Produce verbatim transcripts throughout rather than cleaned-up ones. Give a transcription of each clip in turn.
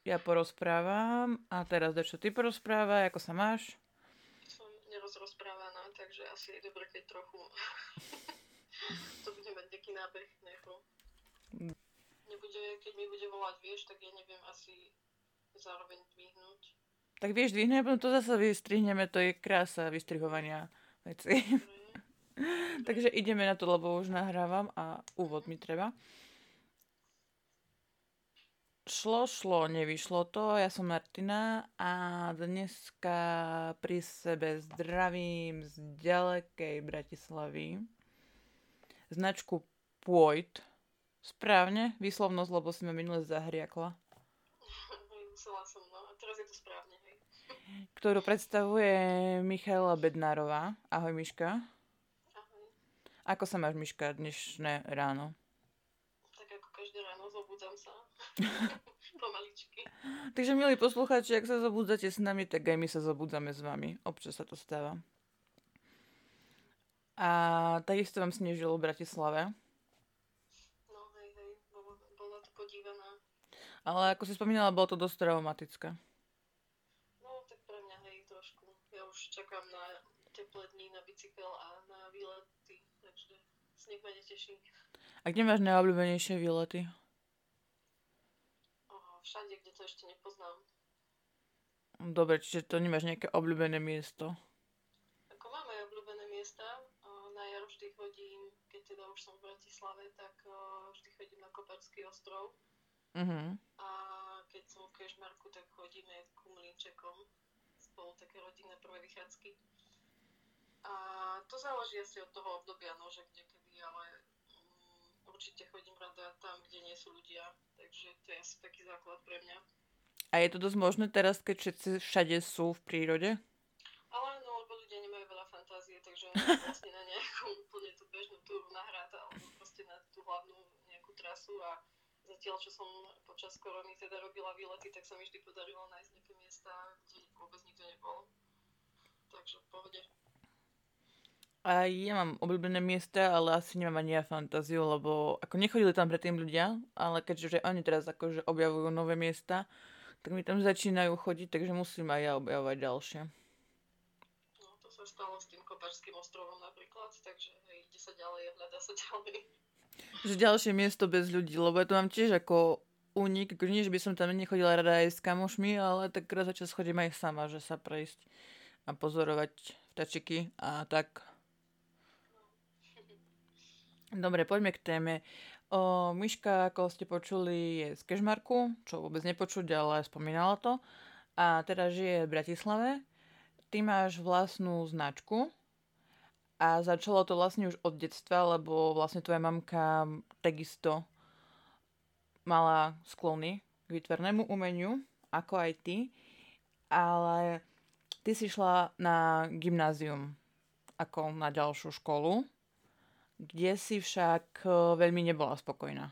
Ja porozprávam a teraz čo ty porozprávaj, ako sa máš? Som nerozrozprávaná, takže asi je dobre, keď trochu to bude mať nejaký nábeh, nechu. Nebude, keď mi bude volať, vieš, tak ja neviem asi zároveň dvihnúť. Tak vieš, dvihnem, potom to zase vystrihneme, to je krása vystrihovania veci. Dobre. Takže ideme na to, lebo už nahrávam a úvod mi treba. Šlo, šlo, nevyšlo to. Ja som Martina a dneska pri sebe zdravím z ďalekej Bratislavy značku Pôjt. Správne? Výslovnosť, lebo si ma minule zahriakla. Musela som, no a teraz je to správne, hej. Ktorú predstavuje Michaela Bednárová. Ahoj, Miška. Ahoj. Ako sa máš, Miška, dnešné ráno? Tak ako každé ráno zobudzam sa. Pomaličky. Takže, milí poslucháči, ak sa zobudzate s nami, tak aj my sa zobudzame s vami. Občas sa to stáva. A takisto vám snežilo v Bratislave. No hej, hej, bolo, bola to podívaná. Ale ako si spomínala, bolo to dosť traumatické. No tak pre mňa, hej, trošku. Ja už čakám na teplé dní, na bicykel a na výlety, takže sneh ma neteší. A kde máš najobľúbenejšie výlety? Všade, kde to ešte nepoznám. Dobre, čiže to nemáš nejaké obľúbené miesto? Ako máme obľúbené miesta, na jar vždy chodím, keď teda už som v Bratislave, tak vždy chodím na Kopačský ostrov. Uh-huh. A keď som v Kežmarku, tak chodíme ku Mlynčekom. Spolu také rodinné prvé vychádzky. A to záleží asi od toho obdobia, no, že kde kedy, ale určite chodím rada tam, kde nie sú ľudia, takže to je asi taký základ pre mňa. A je to dosť možné teraz, keď všetci všade sú v prírode? Ale no, lebo ľudia nemajú veľa fantázie, takže vlastne na nejakú úplne tú bežnú túru na hrad, alebo proste na tú hlavnú nejakú trasu a zatiaľ, čo som počas korony teda robila výlety, tak sa mi vždy podarilo nájsť nejaké miesta, kde vôbec nikto nebol. Takže v pohode. A ja mám obľúbené miesta, ale asi nemám ani ja fantáziu, lebo ako nechodili tam predtým ľudia, ale keďže oni teraz akože objavujú nové miesta, tak mi tam začínajú chodiť, takže musím aj ja objavovať ďalšie. No to sa stalo s tým Kopačským ostrovom napríklad, takže hej, ide sa ďalej a hľadá sa ďalej. Že ďalšie miesto bez ľudí, lebo ja to mám tiež ako únik, nie, že by som tam nechodila rada aj s kamošmi, ale tak raz za čas chodím aj sama, že sa prejsť a pozorovať vtačiky a tak. Dobre, poďme k téme. O, Miška, ako ste počuli, je z Kežmarku, čo vôbec nepočuť, ale spomínala to. A teda žije v Bratislave. Ty máš vlastnú značku a začalo to vlastne už od detstva, lebo vlastne tvoja mamka takisto mala sklony k výtvarnému umeniu, ako aj ty. Ale ty si šla na gymnázium ako na ďalšiu školu, kde si však veľmi nebola spokojná.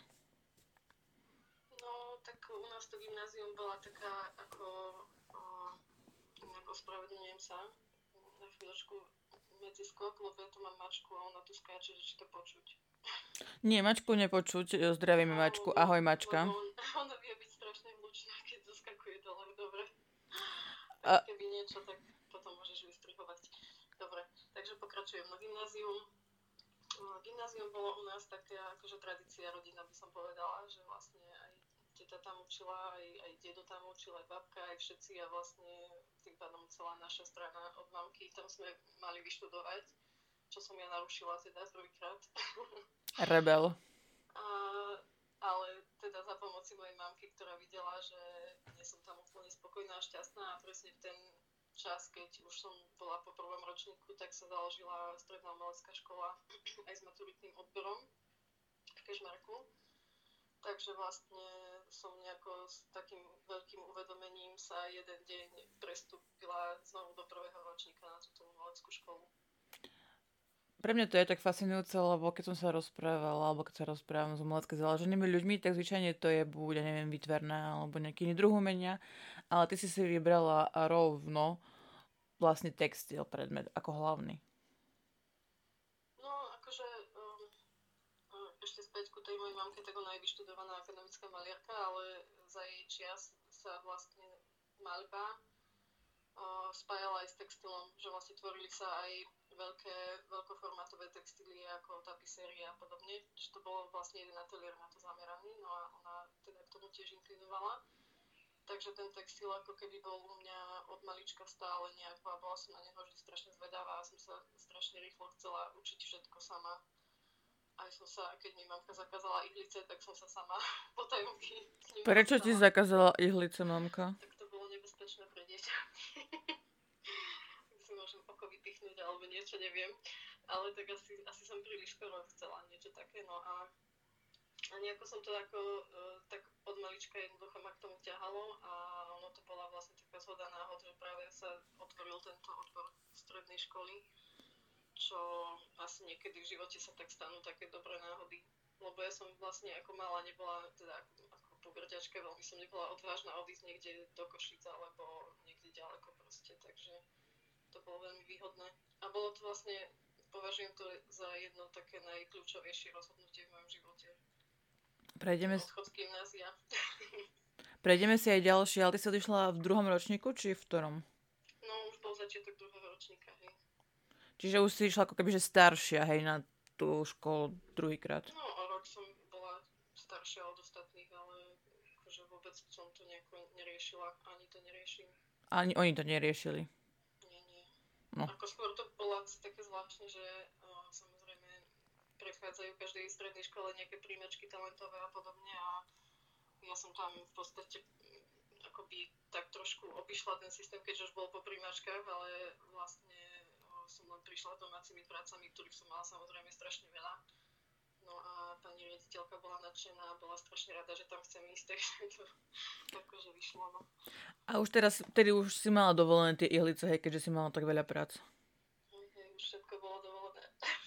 No, tak u nás to gymnázium bola taká ako, o, nejako ospravedlňujem sa, na chvíľočku medziskok, lebo ja tu mám mačku a ona tu skáče, že či to počuť. Nie, mačku nepočuť, zdravíme No, mačku, lebo, ahoj mačka. Lebo on, ona vie byť strašne hlučná, keď zaskakuje dole, dobre. A... Tak keby niečo, tak potom môžeš vystrihovať. Dobre, takže pokračujem na gymnázium. Gymnázium bolo u nás taká akože tradícia rodina, by som povedala, že vlastne aj teta tam učila, aj, aj dedo tam učil, aj babka, aj všetci a vlastne tým pádom celá naša strana od mamky, tam sme mali vyštudovať, čo som ja narušila teda prvýkrát. Rebel. A, ale teda za pomoci mojej mamky, ktorá videla, že nie som tam úplne spokojná a šťastná a presne v ten čas, keď už som bola po prvom ročníku, tak sa založila stredná umelecká škola aj s maturitným odborom v Kežmarku. Takže vlastne som nejako s takým veľkým uvedomením sa jeden deň prestúpila znovu do prvého ročníka na túto umeleckú školu. Pre mňa to je tak fascinujúce, lebo keď som sa rozprávala, alebo keď sa rozprávam s umelecky založenými ľuďmi, tak zvyčajne to je buď, ja neviem, výtvarná, alebo nejaký iný druh umenia, ale ty si si vybrala rovno vlastne textil predmet ako hlavný. No, akože um, ešte späť ku tej mojej mamke, tak ona je vyštudovaná akademická maliarka, ale za jej čias sa vlastne maľba uh, spájala aj s textilom, že vlastne tvorili sa aj veľké, veľkoformátové textílie ako tapisérie a podobne, že to bolo vlastne jeden ateliér na to zameraný, no a ona teda k tomu tiež inklinovala. Takže ten textil ako keby bol u mňa od malička stále nejako a bola som na neho vždy strašne zvedavá a som sa strašne rýchlo chcela učiť všetko sama. Aj som sa, keď mi mamka zakázala ihlice, tak som sa sama potajomky s nimi Prečo ti dostala. zakázala ihlice, mamka? Tak to bolo nebezpečné pre dieťa. Tak si môžem oko vypichnúť alebo niečo, neviem. Ale tak asi, asi som príliš skoro chcela niečo také, no a A nejako som to ako, uh, tak od malička jednoducho ma k tomu ťahalo a ono to bola vlastne taká zhoda náhod, že práve sa otvoril tento odbor strednej školy, čo asi niekedy v živote sa tak stanú také dobré náhody. Lebo ja som vlastne ako malá nebola, teda ako, ako pogrďačka, veľmi som nebola odvážna odísť niekde do Košic alebo niekde ďaleko proste, takže to bolo veľmi výhodné. A bolo to vlastne, považujem to za jedno také najkľúčovejšie rozhodnutie v mojom živote. Prejdeme, Odchod z gymnázia. prejdeme si aj ďalšie, ale ty si odišla v druhom ročníku, či v ktorom? No, už bol začiatok druhého ročníka, hej. Čiže už si išla ako keby, že staršia, hej, na tú školu druhýkrát. No, o rok som bola staršia od ostatných, ale akože vôbec som to nejako neriešila, ani to neriešim. Ani oni to neriešili. Nie, nie. No. Ako skôr to bolo asi také zvláštne, že uh, samozrejme prechádzajú v každej strednej škole nejaké príjmačky talentové a podobne a ja som tam v podstate akoby tak trošku obišla ten systém, keďže už bol po príjmačkách, ale vlastne o, som len prišla domácimi prácami, ktorých som mala samozrejme strašne veľa. No a pani riaditeľka bola nadšená a bola strašne rada, že tam chcem ísť, takže to akože vyšlo. No. A už teraz, tedy už si mala dovolené tie ihlice, hej, keďže si mala tak veľa prác. Hej, hej, už všetko bolo dovolené.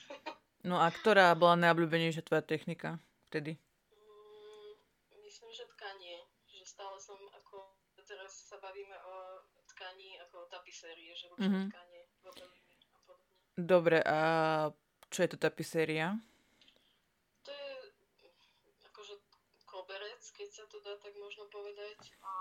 No a ktorá bola najobľúbenejšia tvoja technika vtedy? Mm, myslím, že tkanie. Že stále som ako, teraz sa bavíme o tkaní ako o tapisérie, že ručné Mhm. tkanie, gobeliny a podobne. Dobre, a čo je to tapiséria? To je akože koberec, keď sa to dá tak možno povedať, a,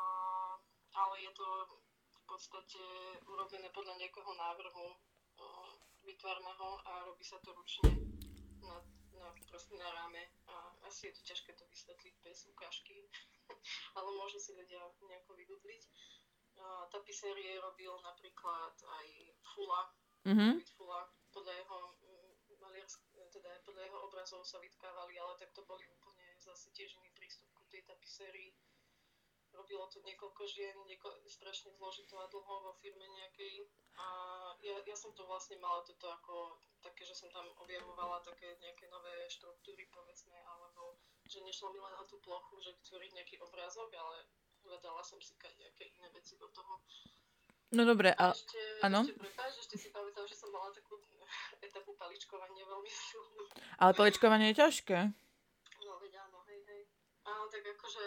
ale je to v podstate urobené podľa nejakého návrhu a, vytvarného a robí sa to ručne na, na, proste na ráme a asi je to ťažké to vysvetliť bez ukážky, ale môžu si ľudia nejako vygoogliť. A, tapisérie robil napríklad aj Fula, Mhm. David Fula, podľa jeho mm, maliarsk- teda podľa jeho obrazov sa vytkávali, ale tak to boli úplne zase tiež iný prístup ku tej tapisérii. Robilo to niekoľko žien, nieko, strašne zložito a dlho vo firme nejakej. A ja, ja som to vlastne mala toto ako také, že som tam objavovala také nejaké nové štruktúry, povedzme, alebo že nešlo mi len o tú plochu, že vytvoriť nejaký obrázok, ale hľadala som si nejaké iné veci do toho. No dobre, A a ešte, áno? ešte prepáč, ešte si pamätám, že som mala takú etapu paličkovania veľmi silnú. Ale paličkovanie je ťažké. No veď áno, hej, hej. Áno, tak akože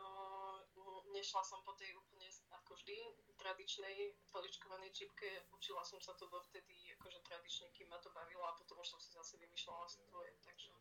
uh, nešla som po tej úplne ako vždy tradičnej paličkovanej čipke. Učila som sa to dovtedy akože tradične, kým ma to bavilo a potom už som si zase vymýšľala svoje, takže...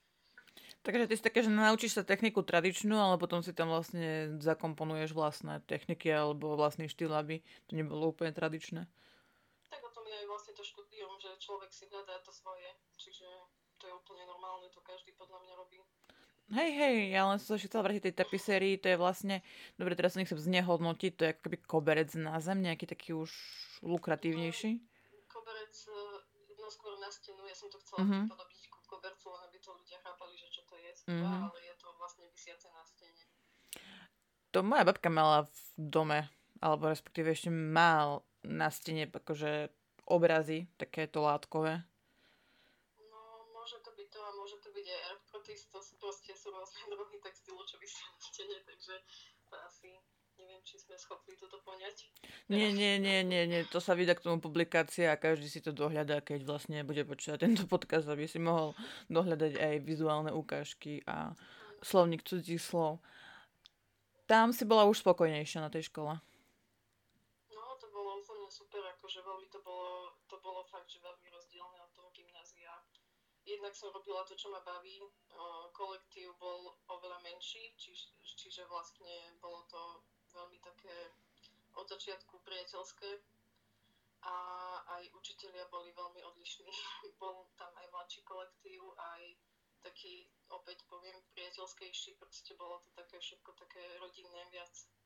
Takže ty si také, že naučíš sa techniku tradičnú, ale potom si tam vlastne zakomponuješ vlastné techniky alebo vlastný štýl, aby to nebolo úplne tradičné. Tak o tom je aj vlastne to štúdium, že človek si hľadá to svoje, čiže to je úplne normálne, to každý podľa mňa robí. Hej, hej, ja len som sa chcela vrátiť tej tapisérii, to je vlastne, dobre, teraz sa nechcem znehodnotiť, to je ako keby koberec na zem, nejaký taký už lukratívnejší. No, koberec, no skôr na stenu, ja som to chcela Mhm. podobniť ku kobercu, len aby to ľudia chápali, že čo to je, Mhm. ale je to vlastne visiace na stene. To moja babka mala v dome, alebo respektíve ešte má na stene akože obrazy, takéto látkové. No, môže to byť to a môže to byť aj artprotis, to sú proste sú rôzne druhy textilu, čo visia na stene, takže to asi neviem, či sme schopní toto poňať. Nie, nie, nie, nie, nie, to sa vydá k tomu publikácia a každý si to dohľadá, keď vlastne bude počúvať tento podcast, aby si mohol dohľadať aj vizuálne ukážky a slovník cudzích slov. Tam si bola už spokojnejšia na tej škole. No, to bolo úplne super, akože veľmi to bolo, to bolo fakt, že veľmi rozdielne od toho gymnázia. jednak som robila to, čo ma baví. Kolektív bol oveľa menší, čiž, čiže vlastne bolo to veľmi také od začiatku priateľské a aj učitelia boli veľmi odlišní. Bol tam aj mladší kolektív, aj taký, opäť poviem, priateľskejší, proste bolo to také všetko také rodinné viac.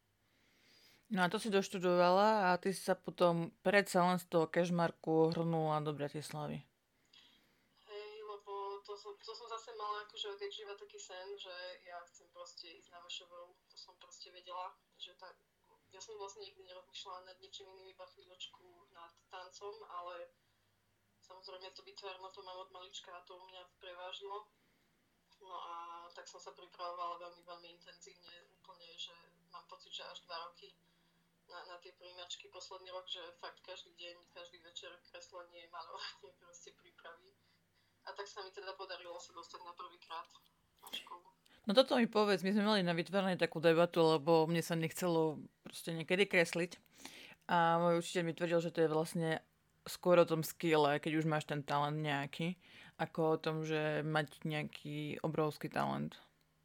No a to si doštudovala a ty si sa potom predsa len z toho kežmarku hrnula do Bratislavy. Hej, lebo to som, to som zase mala akože odjak živa taký sen, že ja chcem proste ísť na vé š vé u, to som proste vedela, že tak, ja som vlastne nikdy nerozmýšľala nad ničím iným, iba chvíľočku nad tancom, ale samozrejme to výtvarno to mám od malička a to u mňa prevážilo. No a tak som sa pripravovala veľmi, veľmi intenzívne, úplne, že mám pocit, že až dva roky na, na tie príjmačky posledný rok, že fakt každý deň, každý večer kreslenie, malovanie, proste prípravy. A tak sa mi teda podarilo sa dostať na prvýkrát na školu. No toto mi povedz, my sme mali na vytvornej takú debatu, lebo mne sa nechcelo proste niekedy kresliť. A môj učiteľ mi tvrdil, že to je vlastne skôr o tom skille, keď už máš ten talent nejaký, ako o tom, že mať nejaký obrovský talent.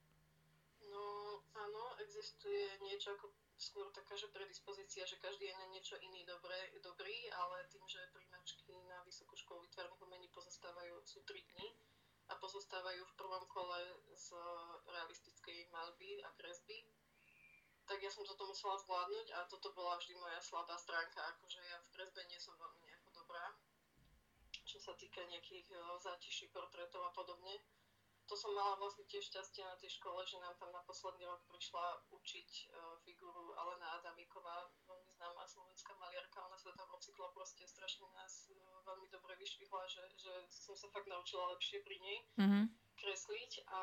No áno, existuje niečo ako skôr taká, že predispozícia, že každý je na niečo iný dobré, dobrý, ale tým, že príjmačky na Vysokú školu výtvarných umení pozostávajú, sú tri dni a pozostávajú v prvom kole z realistickej maľby a kresby, tak ja som toto musela zvládnuť a toto bola vždy moja slabá stránka, akože ja v kresbe nie som veľmi nejako dobrá, čo sa týka nejakých zátiší, portrétov a podobne. To som mala vlastne tiež šťastie na tej škole, že nám tam na posledný rok prišla učiť uh, figuru Alena Adamíková, veľmi známá slovenská maliarka, ona sa tam ocitla proste, strašne nás uh, veľmi dobre vyšvihla, že, že som sa fakt naučila lepšie pri nej mm-hmm. kresliť a,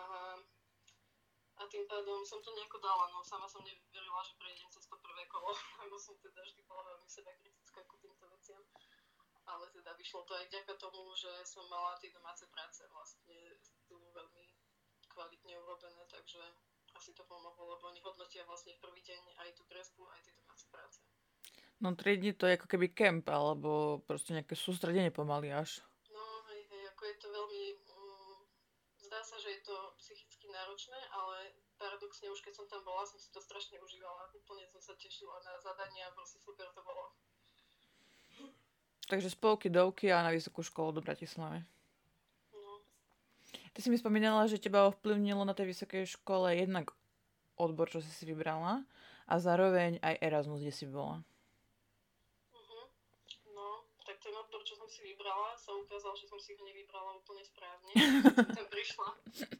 a tým pádom som to nejako dala, no sama som neverila, že prejdem cez to prvé kolo, lebo som teda vždy bola veľmi sebakritická ku týmto veciam. Ale teda vyšlo to aj vďaka tomu, že som mala tie domáce práce vlastne tu veľmi kvalitne urobené, takže asi to pomohlo, lebo oni hodnotia vlastne v prvý deň aj tú kresbu, aj tie domáce práce. No tri dni to je ako keby kemp, alebo proste nejaké sústredenie pomaly až. No hej, hej, ako je to veľmi, um, zdá sa, že je to psychicky náročné, ale paradoxne už keď som tam bola, som si to strašne užívala, úplne som sa tešila na zadania, proste super to bolo. Takže spolky, dovky a na Vysokú školu do Bratislavy. No. Ty si mi spomínala, že teba ovplyvnilo na tej vysokej škole jednak odbor, čo si si vybrala, a zároveň aj Erasmus, kde si bola. Uh-huh. No, tak ten odbor, čo som si vybrala, sa ukázal, že som si ho nevybrala úplne správne. Tam prišla.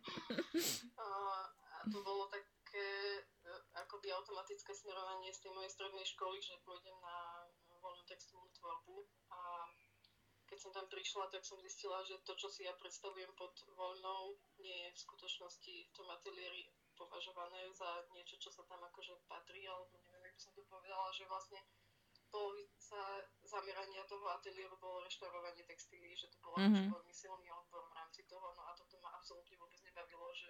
A, a to bolo také akoby automatické smerovanie z tej mojej strednej školy, že pôjdem na voľnú textilnú tvorbu a keď som tam prišla, tak som zistila, že to, čo si ja predstavujem pod voľnou, nie je v skutočnosti v tom ateliéri považované za niečo, čo sa tam akože patrí, alebo neviem, ako by som to povedala, že vlastne polovica zamerania toho ateliéru bolo reštaurovanie textílií, že to bolo mm-hmm. veľmi silný odbor v rámci toho, no a toto ma absolútne vôbec nebavilo, že...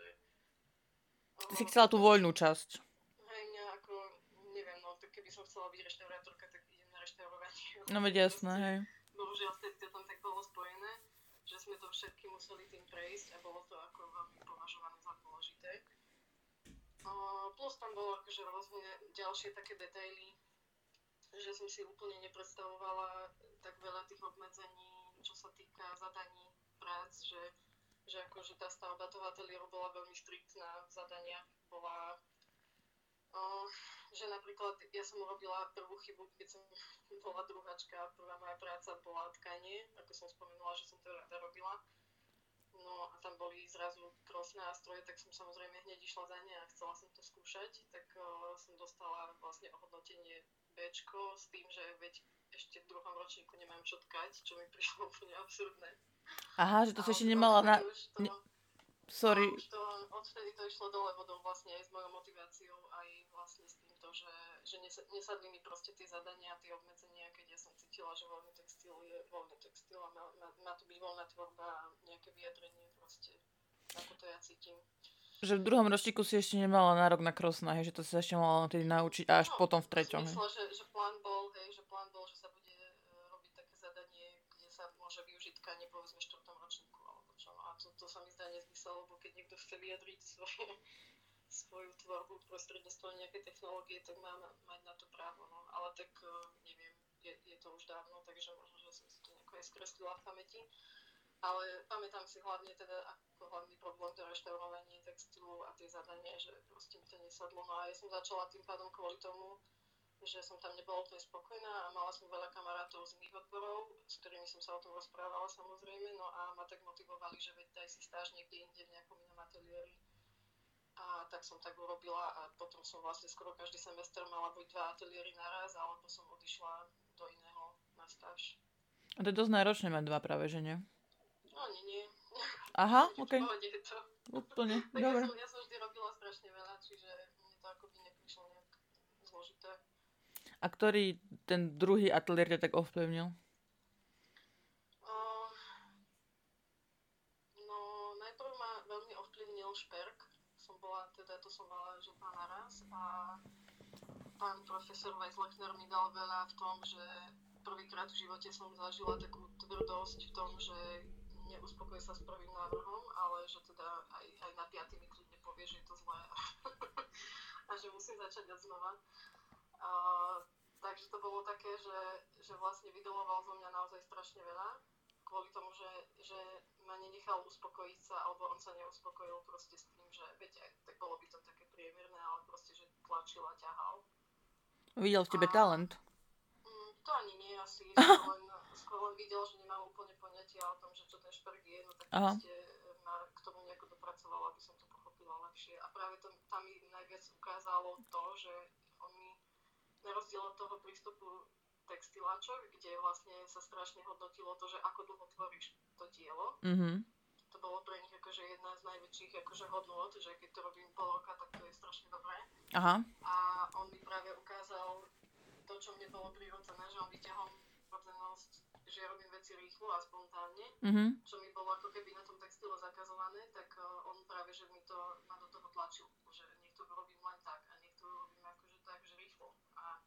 Ty si chcela tú voľnú časť. Hej, mňa ako, neviem, no, tak keby som chcela byť reštaurátorka, tak idem na reštaurovanie. No veď jasné, hej. Bohužiaľ vtedy to tam tak bolo spojené, že sme to všetky museli tým prejsť a bolo to ako veľmi považované za dôležité. Uh, plus tam bolo akože rôzne ďalšie také detaily, že som si úplne nepredstavovala tak veľa tých obmedzení, čo sa týka zadaní prác, že, že akože tá stavba toho ateliéru bola veľmi striktná v zadaniach, bola Uh, že napríklad ja som urobila prvú chybu, keď som bola druháčka, prvá moja práca bola tkanie, ako som spomenula, že som to rada robila. No a tam boli zrazu cross nástroje, tak som samozrejme hneď išla za ne a chcela som to skúšať, tak uh, som dostala vlastne ohodnotenie Bčko s tým, že veď ešte v druhom ročníku nemám čo tkať, čo mi prišlo úplne absurdné. Aha, že to si ešte nemala na... To... Ne... Sorry. Už to, odvtedy to išlo dole vodou vlastne aj s mojou motiváciou, aj vlastne s týmto, že, že nesadli mi proste tie zadania a tie obmedzenia, keď ja som cítila, že voľný textil je voľný textil a má, má, má to byť voľná tvorba a nejaké vyjadrenie proste, ako to ja cítim. Že v druhom ročníku si ešte nemala nárok na crossnahy, že to si sa ešte mala tedy naučiť až no, potom v treťom. Myslela, že, že plán bol, hej, že plán bol, že sa bude uh, robiť také zadanie, kde sa môže využiť tkanie povedzme v štvrtom ročníku alebo čo. A sa mi zdá nezmysel, lebo keď niekto chce vyjadriť svoje, svoju tvorbu prostredníctvom nejakej technológie, tak má mať na to právo, no. Ale tak neviem, je, je to už dávno, takže možno, že som si to nejako aj skreslila v pamäti. Ale pamätám si hlavne teda ako hlavný problém to reštaurovanie textilu a tie zadanie, že proste mi to nesadlo. No a ja som začala tým pádom kvôli tomu, že som tam nebola úplne spokojná a mala som veľa kamarátov z iných odborov, s ktorými som sa o tom rozprávala samozrejme, no a ma tak motivovali, že veď daj si stáž niekde inde v nejakom inom ateliéri. A tak som tak urobila a potom som vlastne skoro každý semester mala buď dva ateliéry naraz, alebo som odišla do iného na stáž. A to je dosť náročné mať dva práve, že nie? No nie, nie. Aha, okej. Okay. Úplne, tak dobre. Ja som, ja som vždy robila strašne veľa, čiže mne to akoby neprišlo nejak zložité. A ktorý ten druhý ateliér ťa tak ovplyvnil? Uh, no, najprv ma veľmi ovplyvnil šperk. Som bola, teda to som mala, že dva naraz a pán profesor Weizlechner mi dal veľa v tom, že prvýkrát v živote som zažila takú tvrdosť v tom, že neuspokoj sa s prvým návrhom, ale že teda aj, aj na piaty mi kľudne povie, že je to zlé a že musím začať od znova. A, takže to bolo také, že, že vlastne vydoloval zo mňa naozaj strašne veľa, kvôli tomu, že, že ma nenechal uspokojiť sa, alebo on sa neuspokojil proste s tým, že veď aj, tak bolo by to také priemerné, ale proste, že tlačil a ťahal. Videl v tebe a, talent. Mm, to ani nie, asi skôr len, skôr len videl, že nemám úplne poňatia o tom, že čo ten šperk je, no tak Aha. proste ma k tomu nejako dopracovala, aby som to pochopila lepšie. A práve to, tam mi najviac ukázalo to, že on mi, na rozdiel od toho prístupu textiláčok, kde vlastne sa strašne hodnotilo to, že ako dlho tvoríš to dielo. Mm-hmm. To bolo pre nich akože jedna z najväčších akože hodnôt, že keď to robím pol roka, tak to je strašne dobré. Aha. A on mi práve ukázal to, čo mne bolo prirodzené, že on vyťahol prirodzenosť, že ja robím veci rýchlo a spontánne, mm-hmm. čo mi bolo ako keby na tom textile zakazované, tak uh, on práve, že mi to ma do toho tlačil, že niekto robím len tak a niekto robím akože tak, že rýchlo. A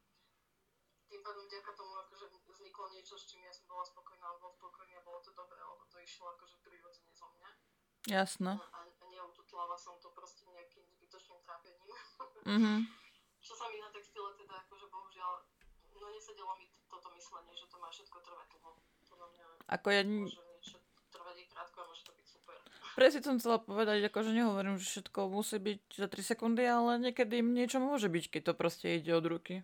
tým pádom vďaka tomu akože vzniklo niečo, s čím ja som bola spokojná, on bol spokojný a bolo to dobré, lebo to išlo akože prirodzene zo mňa. Jasno. A, a neututlala som to proste nejakým zbytočným trápením. Mm-hmm. Čo sa mi na textile teda akože bohužiaľ, no nesedelo mi toto myslenie, že to má všetko trvať dlho. Podľa mňa ako ja... môže niečo trvať aj krátko a môže to byť super. Presne som chcela povedať, akože nehovorím, že všetko musí byť za tri sekundy, ale niekedy niečo môže byť, keď to proste ide od ruky.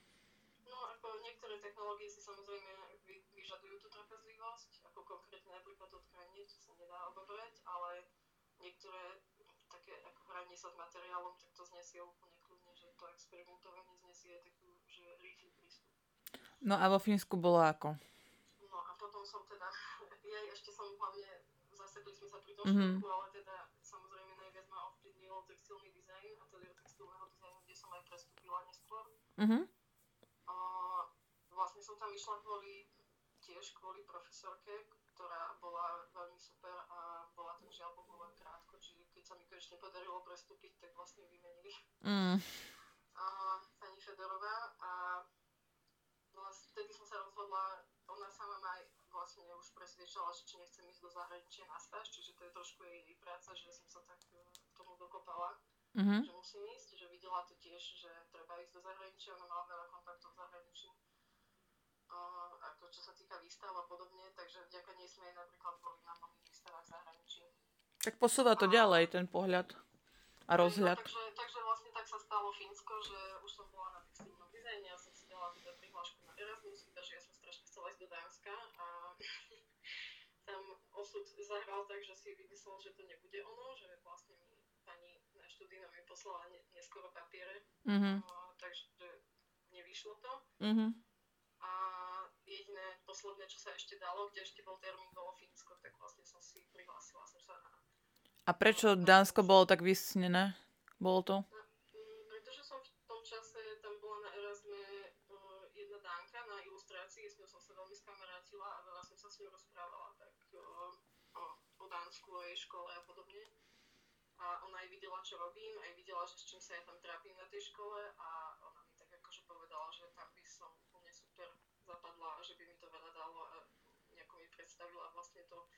No ako niektoré technológie si samozrejme vy, vyžadujú tú trpezlivosť, ako konkrétne napríklad to tkanie, to sa nedá odobrať, ale niektoré také ako hranie sa s materiálom, tak to znesie úplne kľudne, že to experimentovanie znesie takú, že rýchly prístup. No a vo Fínsku bolo ako? No a potom som teda, ja ešte som hlavne, zasekli sme sa pri tom mm-hmm. šperku, ale teda samozrejme najviac ma ovplyvnil textilný dizajn, ateliér textilného dizajnu, kde som aj prestúpila neskôr. Mm-hmm. A vlastne som tam išla kvôli, tiež kvôli profesorke, ktorá bola veľmi super a bola tam žiaľ Bohu len krátko, čiže keď sa mi konečne podarilo prestúpiť, tak vlastne vymenili. Mm. A pani Fedorová a vlastne vtedy som sa rozhodla, ona sama ma aj vlastne už presviečala, že či nechcem ísť do zahraničia na stáž, čiže to je trošku jej, jej práca, že som sa tak k tomu dokopala, mm-hmm. že musím ísť, že videla to tiež, že treba ísť do zahraničia, ona mala veľa kontaktov v zahraničí, uh, ako čo sa týka výstav a podobne, takže vďaka nej sme aj napríklad boli na mnohých výstavách v zahraničí. Tak posúva to a... ďalej, ten pohľad a rozhľad. No, takže, takže vlastne tak sa stalo Fínsko, že už som bola na textilnom dizajne, ja som si dala teda prihlášku na Erasmus, takže ja som strašne chcela ísť do Dánska a tam osud zahral tak, že si vymyslel, že to nebude ono, že vlastne mi pani na študijnom mi poslala ne- neskoro papiere, mm-hmm. uh, takže nevyšlo to. Mm-hmm. A jediné posledné, čo sa ešte dalo, kde ešte bol termín, bolo Fínsko, tak vlastne som si prihlásila som sa na... A prečo Dánsko bolo tak vysnené? Bolo to? No, m, pretože som v tom čase, tam bola na Erasme uh, jedna Dánka na ilustrácii, s ňou som sa veľmi skamarátila a veľa som sa s ňou rozprávala tak uh, o, o Dánsku, o jej škole a podobne. A ona aj videla, čo robím, aj videla, že s čím sa ja tam trápim na tej škole a ona mi tak akože povedala, že tam by som úplne super zapadla a že by mi to veľa dalo a nejako mi predstavila vlastne to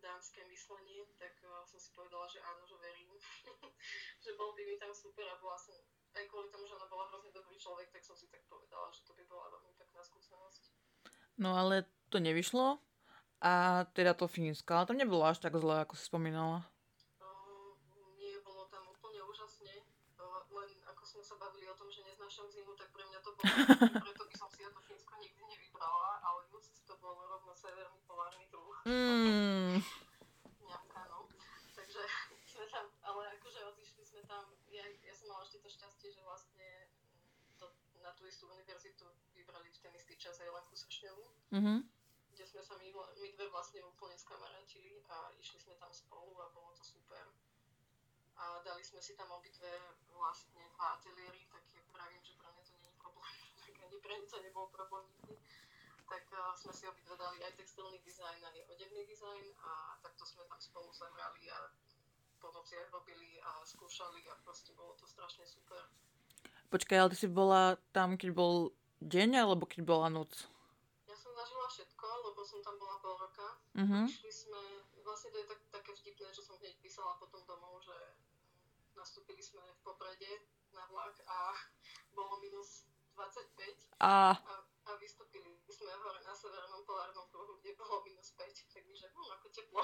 dánske myslenie, tak uh, som si povedala, že áno, že verím, že bol by mi tam super a bola som, aj kvôli tomu, že ona bola hrozne dobrý človek, tak som si tak povedala, že to by bola veľmi pekná skúsenosť. No ale to nevyšlo a teda to Fínsko, ale tam nebolo až tak zle, ako si spomínala. Uh, nie, bolo tam úplne úžasne, uh, len ako sme sa bavili o tom, že neznášam zimu, tak pre mňa to bolo, preto by som si to Fínsko nikdy nevybrala, ale just to bol rovno severný polárny kruh. Mm. Ňamka, no. Takže sme tam, ale akože odišli sme tam, ja, ja som mala vždy to šťastie, že vlastne to, na tú istú univerzitu vybrali v ten istý čas aj Lenku Sršňovú, Mm-hmm. kde sme sa my, my dve vlastne úplne skamarátili a išli sme tam spolu a bolo to super. A dali sme si tam obidve vlastne dva ateliéry, tak ja pravím, že pre mňa to nie je problém, tak ani pre mňa to nebol problém nikdy. Tak uh, sme si obidve dali aj textilný dizajn, aj odevný dizajn a takto sme tam spolu zahrali a po nociach robili a skúšali a proste bolo to strašne super. Počkaj, ale ty si bola tam, keď bol deň, alebo keď bola noc? Ja som zažila všetko, lebo som tam bola pol roka. Uh-huh. Išli sme, vlastne to je tak, také vtipné, že som hneď písala potom domov, že nastúpili sme v Poprade na vlak a bolo minus dvadsaťpäť A... a, a vystúpili sme hore na severnom polárnom kruhu, kde bolo minus päť, takže hm, ako teplo.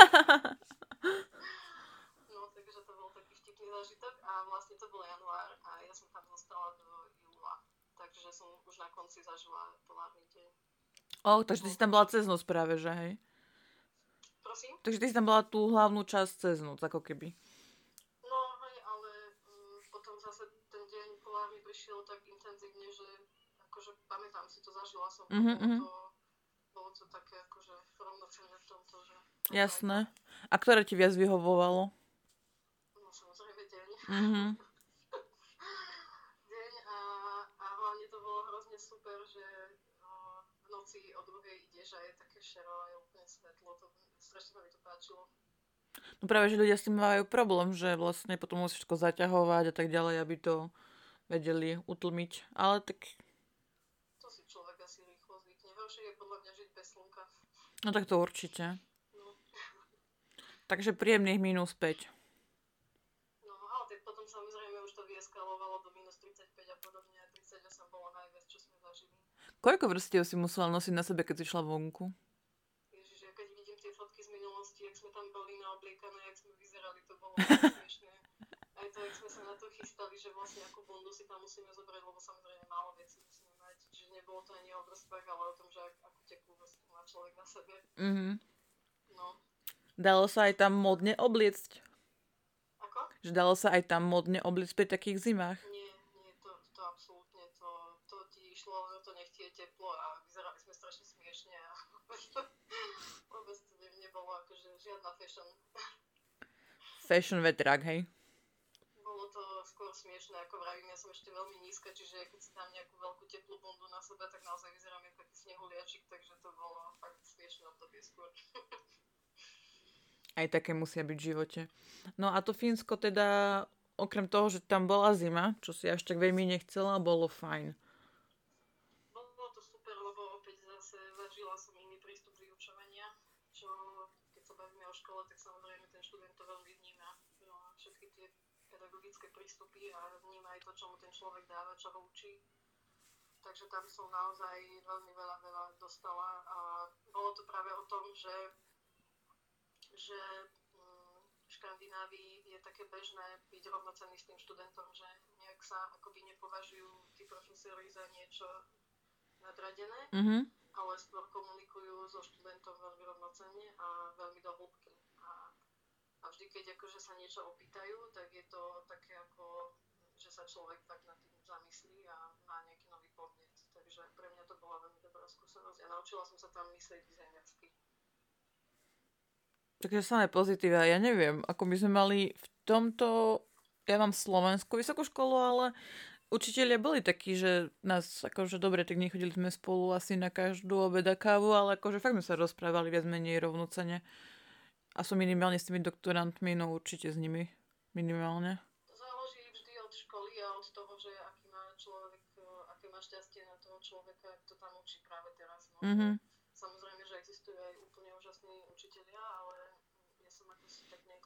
No, takže to bol taký vtipný zážitok a vlastne to bol január a ja som tam zostala do júla, takže som už na konci zažila polárny deň. O, takže ty si tam bola cez noc práve, že hej? Prosím? Takže ty si tam bola tú hlavnú časť cez noc, ako keby. No, hej, ale um, potom zase ten deň polárny prišiel tak intenzívne, že akože pamätám si to, zažila som to, Mm-hmm, bolo, mm-hmm. to bolo to také akože rovnocenné v tomto, že... Jasné. A ktoré ti viac vyhovovalo? No, samozrejme deň. Mm-hmm. Deň a, a hlavne to bolo hrozne super, že uh, v noci o druhej ideš a je také šero a je úplne svetlo, to strašne sa mi to páčilo. No práve, že ľudia s tým majú problém, že vlastne potom musíš všetko zaťahovať a tak ďalej, aby to vedeli utlmiť. Ale tak... To si človek asi rýchlo zvykne. Horšie je podľa mňa žiť bez slnka. No tak to určite. No. Takže príjemných mínus päť. No, ale tak potom samozrejme už to vyeskalovalo do mínus tridsaťpäť a podobne. A tridsaťosem bolo najviac, čo sme zažili. Koľko vrstiev si musela nosiť na sebe, keď si šla vonku? Ježiš, ja keď vidím tie fotky z minulosti, jak sme tam boli naobliekané, jak sme vyzerali, to bolo smiešné. Aj to, jak sme sa na to chystali, že vlastne akú bundu si tam musíme zobrať, lebo samozrejme málo vecí musíme mať. Čiže nebolo to ani o vrstvách, ale o tom, že ak, akú teplú vrstvu má človek na sebe. Mhm. No. Dalo sa aj tam modne obliecť? Ako? Že dalo sa aj tam modne obliecť pri takých zimách? Nie, nie, to, to absolútne, to, to ti išlo, no to nech ti je teplo a vyzerali sme strašne smiešne a vôbec to nebolo akože žiadna fashion. Fashion vetrák, hej? Bolo to skôr smiešné, ako vravím, ja som ešte veľmi nízka, čiže keď si dám nejakú veľkú teplú bundu na sebe, tak naozaj vyzerám ako taký snehuliačik, takže to bolo fakt smiešné obdobie skôr. Aj také musia byť v živote. No a to Fínsko teda, okrem toho, že tam bola zima, čo si až tak veľmi nechcela, bolo fajn. Bolo to super, lebo opäť zase zažila som iný prístup vyučovania, čo keď sa bavíme o škole, tak samozrejme ten študent to veľmi vníma. No, všetky tie pedagogické prístupy a vníma aj to, čo mu ten človek dáva, čo ho učí. Takže tam som naozaj veľmi veľa, veľa dostala a bolo to práve o tom, že že v Škandinávii je také bežné byť rovnocenný s tým študentom, že nejak sa akoby nepovažujú tí profesori za niečo nadradené, Mhm. ale skôr komunikujú so študentom veľmi rovnocenne a veľmi do hĺbky. A, a vždy, keď akože sa niečo opýtajú, tak je to také ako, že sa človek tak nad tým zamyslí a má nejaký nový podnet. Takže pre mňa to bola veľmi dobrá skúsenosť a naučila som sa tam myslieť dizajnersky. Takže samé pozitíva, ja neviem, ako by sme mali v tomto, ja mám slovenskú vysokú školu, ale učitelia boli takí, že nás akože dobre, tak nechodili sme spolu asi na každú obed a kávu, ale akože fakt sme sa rozprávali viac menej rovnocene. A som minimálne s tými doktorantmi, no určite s nimi, minimálne. To záleží vždy od školy a od toho, že aký má človek, aké má šťastie na toho človeka, kto tam učí práve teraz. No. Mhm. Samozrejme, že existujú aj úplne úžasní učitelia, ale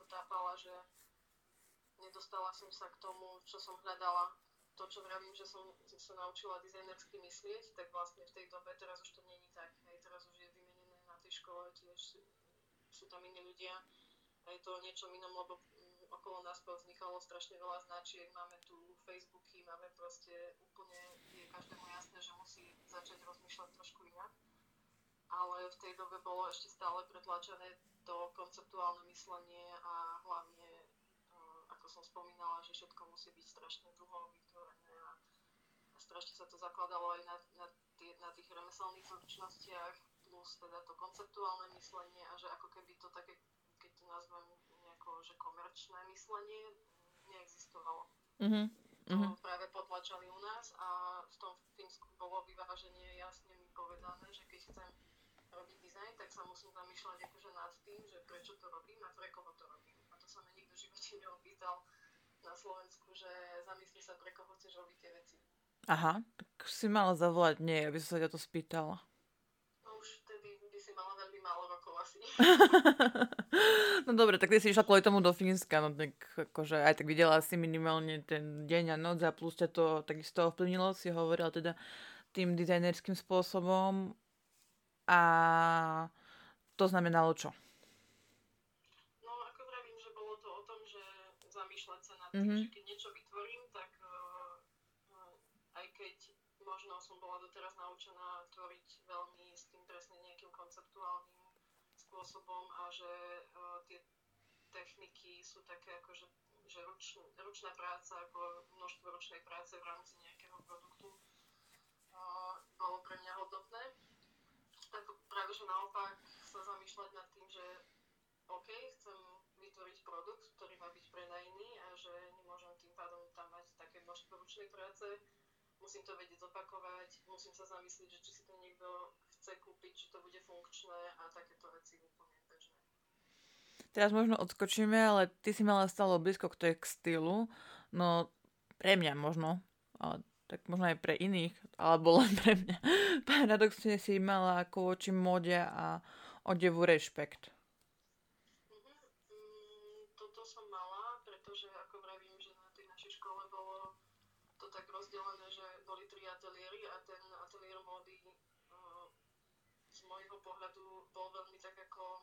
nejako tápala, že nedostala som sa k tomu, čo som hľadala. To, čo vravím, že som sa naučila dizajnersky myslieť, tak vlastne v tej dobe teraz už to není tak. Hej, teraz už je vymenené na tej škole, tiež sú tam iní ľudia. A je to o niečom inom, lebo okolo nás vznikalo strašne veľa značiek. Máme tu Facebooky, máme proste úplne, je každému jasné, že musí začať rozmýšľať trošku inak. Ale v tej dobe bolo ešte stále pretlačené to konceptuálne myslenie a hlavne, ako som spomínala, že všetko musí byť strašne dlho vytvorené a, a strašne sa to zakladalo aj na, na, tie, na tých remeselných zručnostiach plus teda to konceptuálne myslenie a že ako keby to také, keď to nazvem nejako, že komerčné myslenie neexistovalo. Mm-hmm. To práve potlačali u nás a v tom Fínsku bolo vyváženie jasne mi povedané, že keď chcem robiť dizajn, tak sa musím zamýšľať akože nad tým, že prečo to robím a pre koho to robím. A to sa ma nikto v živote neopýtal na Slovensku, že zamysli sa, pre koho chceš robiť tie veci. Aha, tak si mala zavolať nie, aby som sa ťa to spýtala. No už vtedy by si mala veľmi málo rokov asi. No dobre, tak ty si išla kvôli tomu do Fínska, no tak akože aj tak videla si minimálne ten deň a noc a plus ťa to takisto ovplyvnilo, si hovorila teda tým dizajnerským spôsobom. A to znamenalo čo? No ako vravím, že bolo to o tom, že zamýšľať sa nad tým, mm-hmm. že keď niečo vytvorím, tak uh, uh, aj keď možno som bola doteraz naučená tvoriť veľmi s tým presne nejakým konceptuálnym spôsobom a že uh, tie techniky sú také ako, že, že ruč, ručná práca, ako množstvo ručnej práce v rámci nejakého produktu uh, bolo pre mňa hodnotné. Tak práve, že naopak sa zamýšľať nad tým, že OK, chcem vytvoriť produkt, ktorý má byť predajný a že nemôžem tým pádom tam mať také množstvo ručnej práce. Musím to vedieť zopakovať, musím sa zamyslieť, že či si to niekto chce kúpiť, či to bude funkčné a takéto veci úplne bežné. Teraz možno odskočíme, ale ty si mala stále blízko k textilu, no pre mňa možno, ale tak možno aj pre iných, alebo len pre mňa. Paradoxne si mala ako voči móde a odevu rešpekt. Mm-hmm. Mm, toto som mala, pretože ako vravím, že na tej našej škole bolo to tak rozdelené, že boli tri ateliéry a ten ateliér módy uh, z môjho pohľadu bol veľmi tak ako,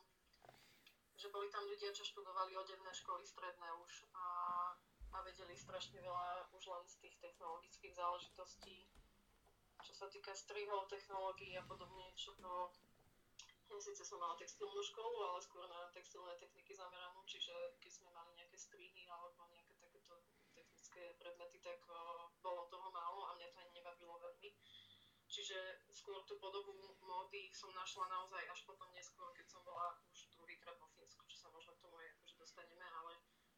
že boli tam ľudia, čo študovali odevné školy stredné už a a vedeli strašne veľa už len z tých technologických záležitostí. Čo sa týka strihov, technológií a podobne, čo to... Ja síce som mala textilnú školu, ale skôr na textilné techniky zameranú, čiže keď sme mali nejaké strihy alebo nejaké takéto technické predmety, tak uh, bolo toho málo a mňa to ani nebavilo veľmi. Čiže skôr tú podobu módy som našla naozaj až potom neskôr, keď som bola už druhýkrát vo Fínsku, čo sa možno k tomu aj akože dostaneme, ale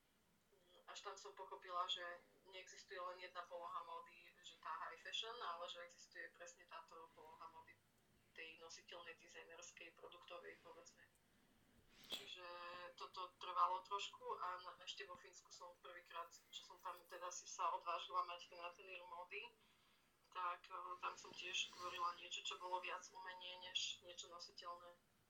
až tam som pochopila, že neexistuje len jedna poloha módy, že tá high fashion, ale že existuje presne táto poloha módy tej nositeľnej dizajnerskej, produktovej, povedzme. Čiže toto trvalo trošku a na, ešte vo Fínsku som prvýkrát, čo som tam teda si sa odvážila mať ten ateliér módy, tak uh, tam som tiež tvorila niečo, čo bolo viac umenie, než niečo nositeľné.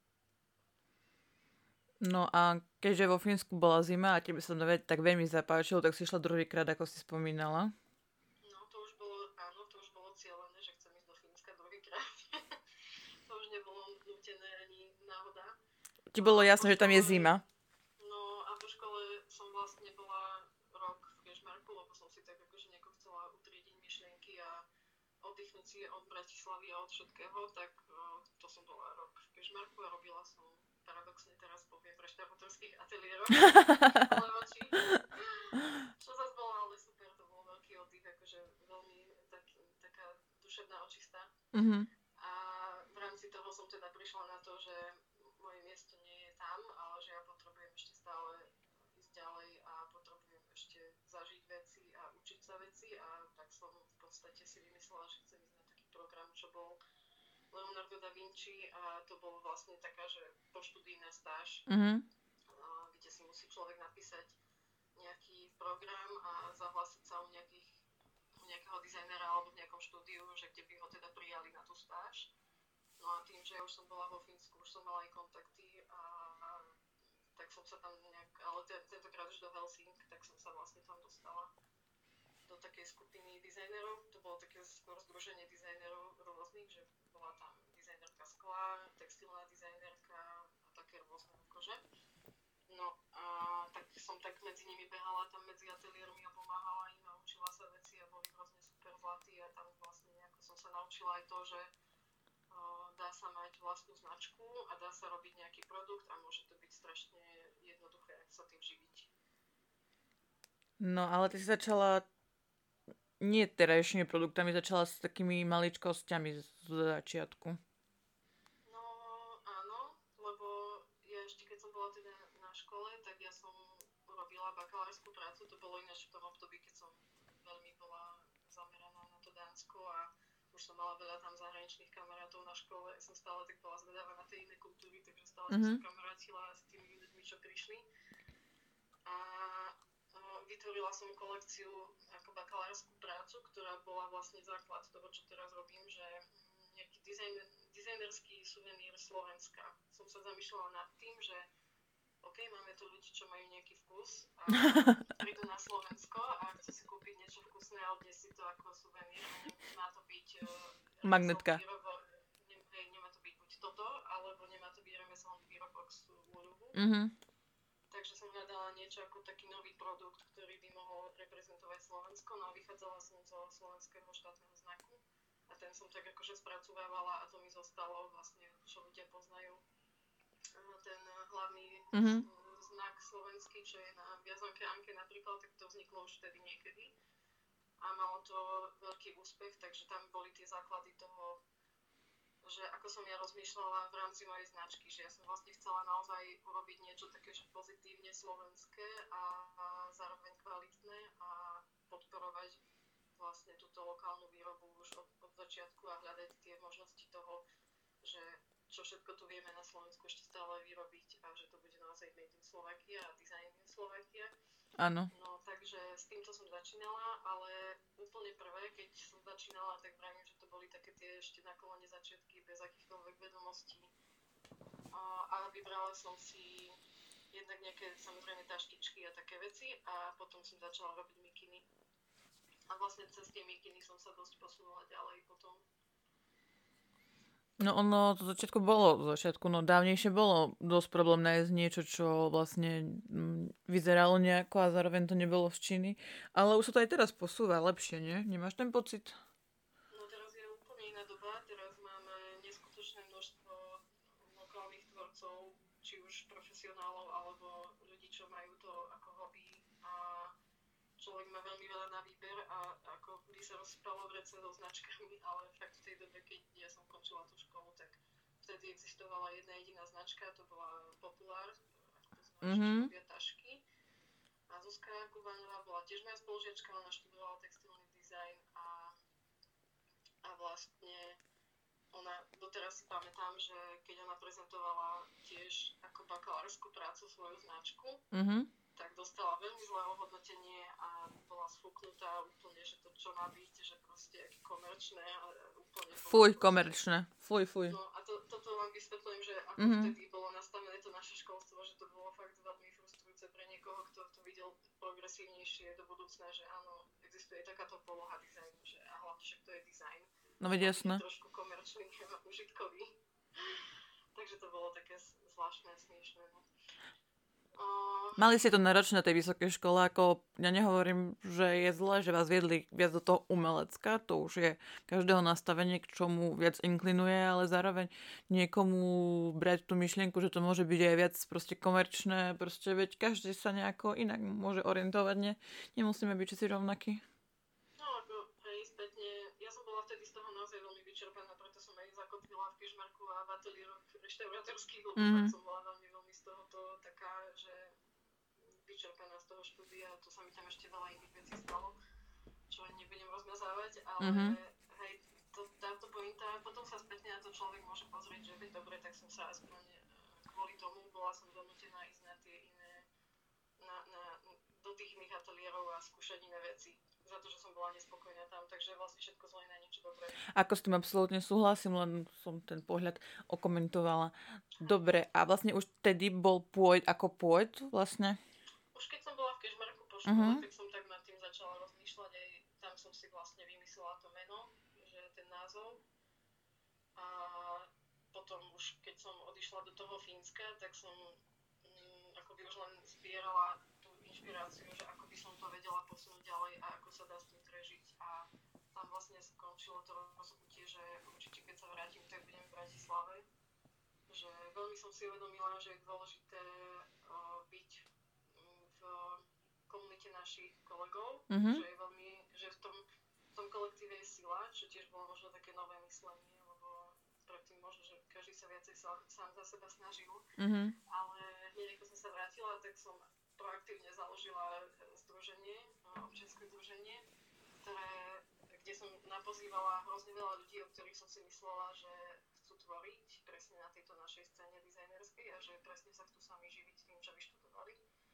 No a keďže vo Fínsku bola zima a tebe sa to tak veľmi zapáčilo, tak si išla druhýkrát, ako si spomínala. No to už bolo, áno, to už bolo cieľené, že chcem ísť do Fínska druhýkrát. To už nebolo nútené ani náhoda. Ti bolo jasné, že tam je zima? No a po škole som vlastne bola rok v Kežmarku, lebo som si tak akože nejako chcela utriediť myšlienky a oddychnúť si od Bratislavy a od všetkého, tak to som bola rok v Kežmarku a robila som paradoxne teraz poviem pre štabatorských ateliérov, ale oči. Čo zase bolo ale super, to bol veľký oddych, akože veľmi tak, taká duševná očista. Mm-hmm. A v rámci toho som teda prišla na to, že moje miesto nie je tam, ale že ja potrebujem ešte stále ísť ďalej a potrebujem ešte zažiť veci a učiť sa veci a tak som v podstate si vymyslela, že chcem ísť na taký program, čo bol Leonardo da Vinci a to bolo vlastne taká, že poštudijná stáž, mm-hmm. kde si musí človek napísať nejaký program a zahlásiť sa u, nejakých, u nejakého dizajnera alebo v nejakom štúdiu, že kde by ho teda prijali na tú stáž. No a tým, že už som bola vo Fínsku, už som mala aj kontakty a tak som sa tam nejak, ale te, tentokrát už do Helsing, tak som sa vlastne tam dostala do takej skupiny dizajnerov. To bolo také skôr združenie dizajnerov rôznych, že bola tam dizajnerka skla, textilná dizajnerka a také rôzne akože. No a tak som tak medzi nimi behala tam medzi ateliérmi a pomáhala im a učila sa veci a boli hrozne super zlatí a tam vlastne nejako som sa naučila aj to, že uh, dá sa mať vlastnú značku a dá sa robiť nejaký produkt a môže to byť strašne jednoduché, ak sa tým živiť. No ale ty si začala nie terajšími produktami, začala s takými maličkosťami z začiatku. No áno, lebo ja ešte keď som bola teda na škole, tak ja som robila bakalárskú prácu, to bolo ináč v tom období, keď som veľmi bola zameraná na to Dánsko a už som mala veľa tam zahraničných kamarátov na škole, som stále tak bola zvedavá na tie iné kultúry, takže stále mm-hmm. som sa kamarátila s tými ľuďmi, čo prišli. A vytvorila som kolekciu ako bakalárskú prácu, ktorá bola vlastne základ toho, čo teraz robím, že nejaký dizajn, dizajnerský suvenír Slovenska. Som sa zamýšľala nad tým, že OK, máme tu ľudí, čo majú nejaký vkus a prídu na Slovensko a chcú si kúpiť niečo vkusné a odniesť si to ako suvenír. Nemá to byť uh, magnetka. Výrobok, ne, nemá to byť buď toto, alebo nemá to byť remeselný výrobok z úľubu. Mm-hmm. Takže som hľadala niečo ako taký nový produkt, ktorý by mohol reprezentovať Slovensko. No a vychádzala som zo slovenského štátneho znaku a ten som tak akože spracovávala a to mi zostalo vlastne, čo ľudia poznajú. Ten hlavný mm-hmm. znak slovenský, čo je na viazanke Anke napríklad, tak to vzniklo už vtedy niekedy. A malo to veľký úspech, takže tam boli tie základy toho, že ako som ja rozmýšľala v rámci mojej značky, že ja som vlastne chcela naozaj urobiť niečo také, že pozitívne slovenské a, a zároveň kvalitné a podporovať vlastne túto lokálnu výrobu už od, od začiatku a hľadať tie možnosti toho, že čo všetko tu vieme na Slovensku ešte stále vyrobiť a že to bude naozaj made in Slovakia a design in Slovakia. Áno. No takže s týmto som začínala, ale úplne prvé, keď som začínala, tak vravím, že to boli také tie ešte na kolene začiatky bez akýchkoľvek vedomostí. A, a vybrala som si jednak nejaké samozrejme taštičky a také veci a potom som začala robiť mikiny. A vlastne cez tie mikiny som sa dosť posunula ďalej potom. No ono to začiatku bolo, začiatku, no dávnejšie bolo dosť problém nájsť niečo, čo vlastne vyzeralo nejako a zároveň to nebolo z Číny. Ale už sa to aj teraz posúva lepšie, nie? Nemáš ten pocit? No teraz je úplne iná doba, teraz máme neskutočné množstvo lokálnych tvorcov, či už profesionálov, alebo ľudí, čo majú to ako hobby a človek má veľmi veľa na výber a ako by sa rozsypalo v rece so značkami, ale fakt v tej dobe, keď ja som končila tú školu, tak vtedy existovala jedna jediná značka, to bola Populár, ako to znamená, mm-hmm. že robia tašky. A Zuzka Kubáňová bola tiež moja spolužiačka, ona študovala textilný dizajn a, a vlastne ona, doteraz si pamätám, že keď ona prezentovala tiež ako bakalárskú prácu svoju značku, mm-hmm. tak dostala veľmi zlé ohodnotenie a bola sfúknutá úplne, že to čo má byť, že proste aký komerčné a úplne... Fuj, komerčné. Fuj, fuj. No a to, toto vám vysvetľujem, že ako mm-hmm. vtedy bolo nastavené to naše školstvo, že to bolo fakt veľmi frustrujúce pre niekoho, kto to videl progresívnejšie do budúcna, že áno, existuje takáto poloha dizajnu, že a hlavne, že to je dizajn. No veď jasné. Trošku komerčný a užitkový. Takže to bolo také zvláštne, smiešné. No. Uh... Mali ste to náročné na tej vysokej škole, ako ja nehovorím, že je zle, že vás viedli viac do toho umelecka, to už je každého nastavenie, k čomu viac inklinuje, ale zároveň niekomu brať tú myšlienku, že to môže byť aj viac proste komerčné, proste veď každý sa nejako inak môže orientovať, ne? Nemusíme byť všetci rovnakí. No ako, hej, spätne, ja som bola vtedy z toho naozaj veľmi vyčerpaná, preto som aj zakotvila v Kežmarku a v ateliéroch reštaurátorských, lebo mm. fakt som bola veľmi, veľmi z tohoto taká, že vyčerpaná z toho štúdia, to sa mi tam ešte veľa iných vecí stalo, čo nebudem rozmazávať, ale mm-hmm. hej, to, táto pointa, potom sa spätne na to človek môže pozrieť, že je dobre, tak som sa aspoň kvôli tomu bola som donútená ísť na tie iné, na, na, do tých iných ateliérov a skúšať iné veci. za to, že som bola nespokojná tam, takže vlastne všetko zlé na niečo dobré. Ako s tým absolútne súhlasím, len som ten pohľad okomentovala. Dobre, a vlastne už vtedy bol pôjď ako pôjď vlastne? Už keď som bola v Kežmarku po škole, uh-huh. tak som tak nad tým začala rozmýšľať, aj tam som si vlastne vymyslela to meno, že ten názov. A potom už keď som odišla do toho Fínska, tak som mm, akoby už len zbierala tú inšpiráciu, že ako by som to vedela posunúť ďalej a ako sa dá s tým prežiť. A tam vlastne skončilo to rozhodnutie, že určite keď sa vrátim, tak budem v Bratislave. Že veľmi som si uvedomila, že je dôležité uh, byť v komunite našich kolegov, mm-hmm. že je veľmi, že v tom, v tom kolektíve je sila, čo tiež bolo možno také nové myslenie, lebo predtým možno, že každý sa viacej sám za seba snažil, mm-hmm. ale hneď ako som sa vrátila, tak som proaktívne založila združenie, občianske združenie, ktoré, kde som napozývala hrozne veľa ľudí, o ktorých som si myslela, že chcú tvoriť presne na tejto našej scéne dizajnerskej a že presne sa chcú sami živiť tým, čo vyštudovali.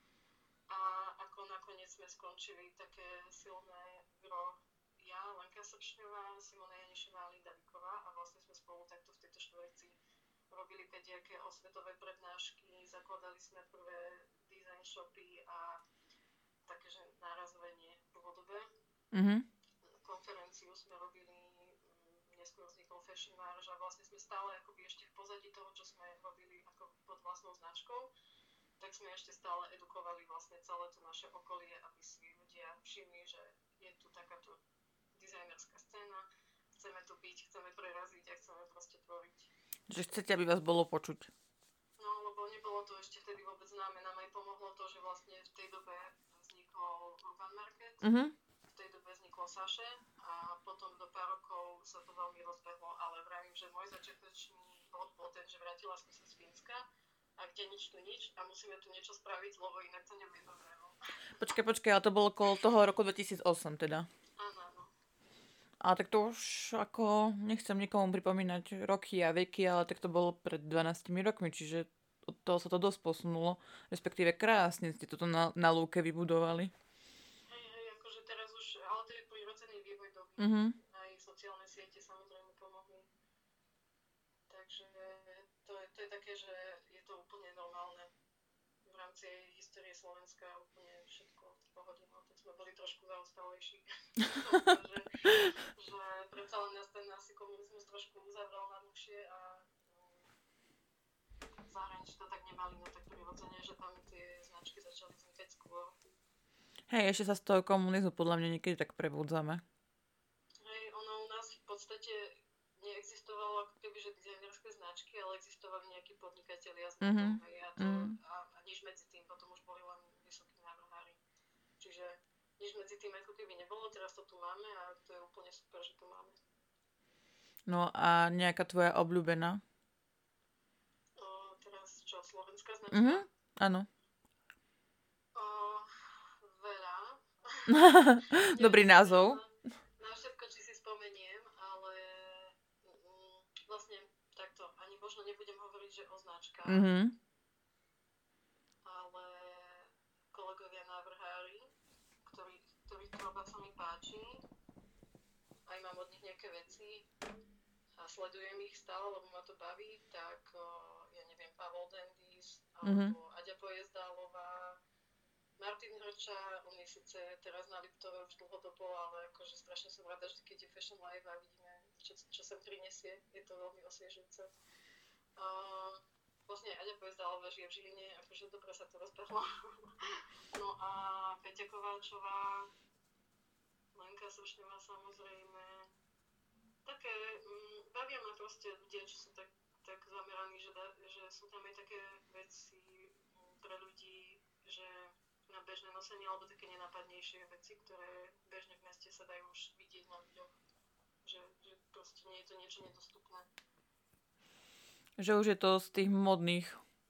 A ako nakoniec sme skončili také silné gro ja, Lenka Sršňová, Simona Janišová a Linda Viková a vlastne sme spolu takto v tejto štvorici robili päťdiaké osvetové prednášky, zakladali sme prvé design shopy a také, že nárazové nie dlhodobé. Mm-hmm. Konferenciu sme robili, neskôr vznikol Fashion March a vlastne sme stále akoby ešte v pozadí toho, čo sme robili ako pod vlastnou značkou, tak sme ešte stále edukovali vlastne celé to naše okolie, aby si ľudia všimli, že je tu takáto dizajnerská scéna, chceme tu byť, chceme preraziť a chceme proste tvoriť. Že chcete, aby vás bolo počuť. No, lebo nebolo to ešte vtedy vôbec známe. Nám aj pomohlo to, že vlastne v tej dobe vznikol Urban Market, uh-huh. v tej dobe vzniklo Saše a potom do pár rokov sa to veľmi rozbehlo, ale vravím, že môj začiatočný bod bol ten, že vrátila som sa z Fínska a kde nič tu nič a musíme tu niečo spraviť, lebo inak to nebude dobré. No. Počkaj, počkaj, ale to bolo okolo toho roku dvetisícosem teda. Áno, áno. A tak to už ako, nechcem nikomu pripomínať roky a veky, ale tak to bolo pred dvanástimi rokmi, čiže od toho sa to dosť posunulo, respektíve krásne ste toto na, na lúke vybudovali. Hej, hej, akože teraz už, ale to je prirodzený vývoj doby. Uh-huh. Aj sociálne siete samozrejme pomohli. Takže to je, to je také, že je to úplne normálne. V rámci histórie Slovenska úplne všetko v pohode. No, tak sme boli trošku zaostalejší. že, že predsa len nás ten asi komunizmus trošku uzavral na dlhšie a v zahraničí to tak nemali, no tak prirodzene, že tam tie značky začali vznikať skôr. Hej, ešte sa z toho komunizmu podľa mňa niekedy tak prebudzame. Hej, ono u nás v podstate neexistovalo ako keby, že dizajnerské značky, ale existovali nejakí podnikatelia z mm-hmm. hej, a, to, mm. a, a nič medzi tým, potom už boli len vysokí návrhári. Čiže nič medzi tým ako keby nebolo, teraz to tu máme a to je úplne super, že to máme. No a nejaká tvoja obľúbená? O, teraz čo, slovenská značka? Mhm, áno. O, veľa. Dobrý názov. Na, na všetko, či si spomeniem, ale mm, vlastne takto, ani možno nebudem hovoriť, že o značkách, mm-hmm. ale kolegovia návrhári, ktorí, ktorých tvorba sa mi páči, aj mám od nich nejaké veci a sledujem ich stále, lebo ma to baví, tak o, ja neviem, Pavol Dendis, alebo mm-hmm. Aďa Pojezdálová, Martin Hrča, on je síce teraz na Liptove už dlhodobo, ale akože strašne som rada, že keď je Fashion Live a vidíme, čo, čo sem prinesie, je to veľmi osviežujúce. Uh, vlastne Aďa Pojezdálová žije v Žiline, akože dobre sa to rozbehlo. No a Peťa Kováčová, Lenka Sršňová samozrejme. Také, um, bavia ma proste ľudia, čo sú tak, tak zameraní, že, da, že sú tam aj také veci um, pre ľudí, že na bežné nosenie, alebo také nenápadnejšie veci, ktoré bežne v meste sa dajú už vidieť na ľuďoch. Že, že proste nie je to niečo nedostupné. Že už je to z tých modných,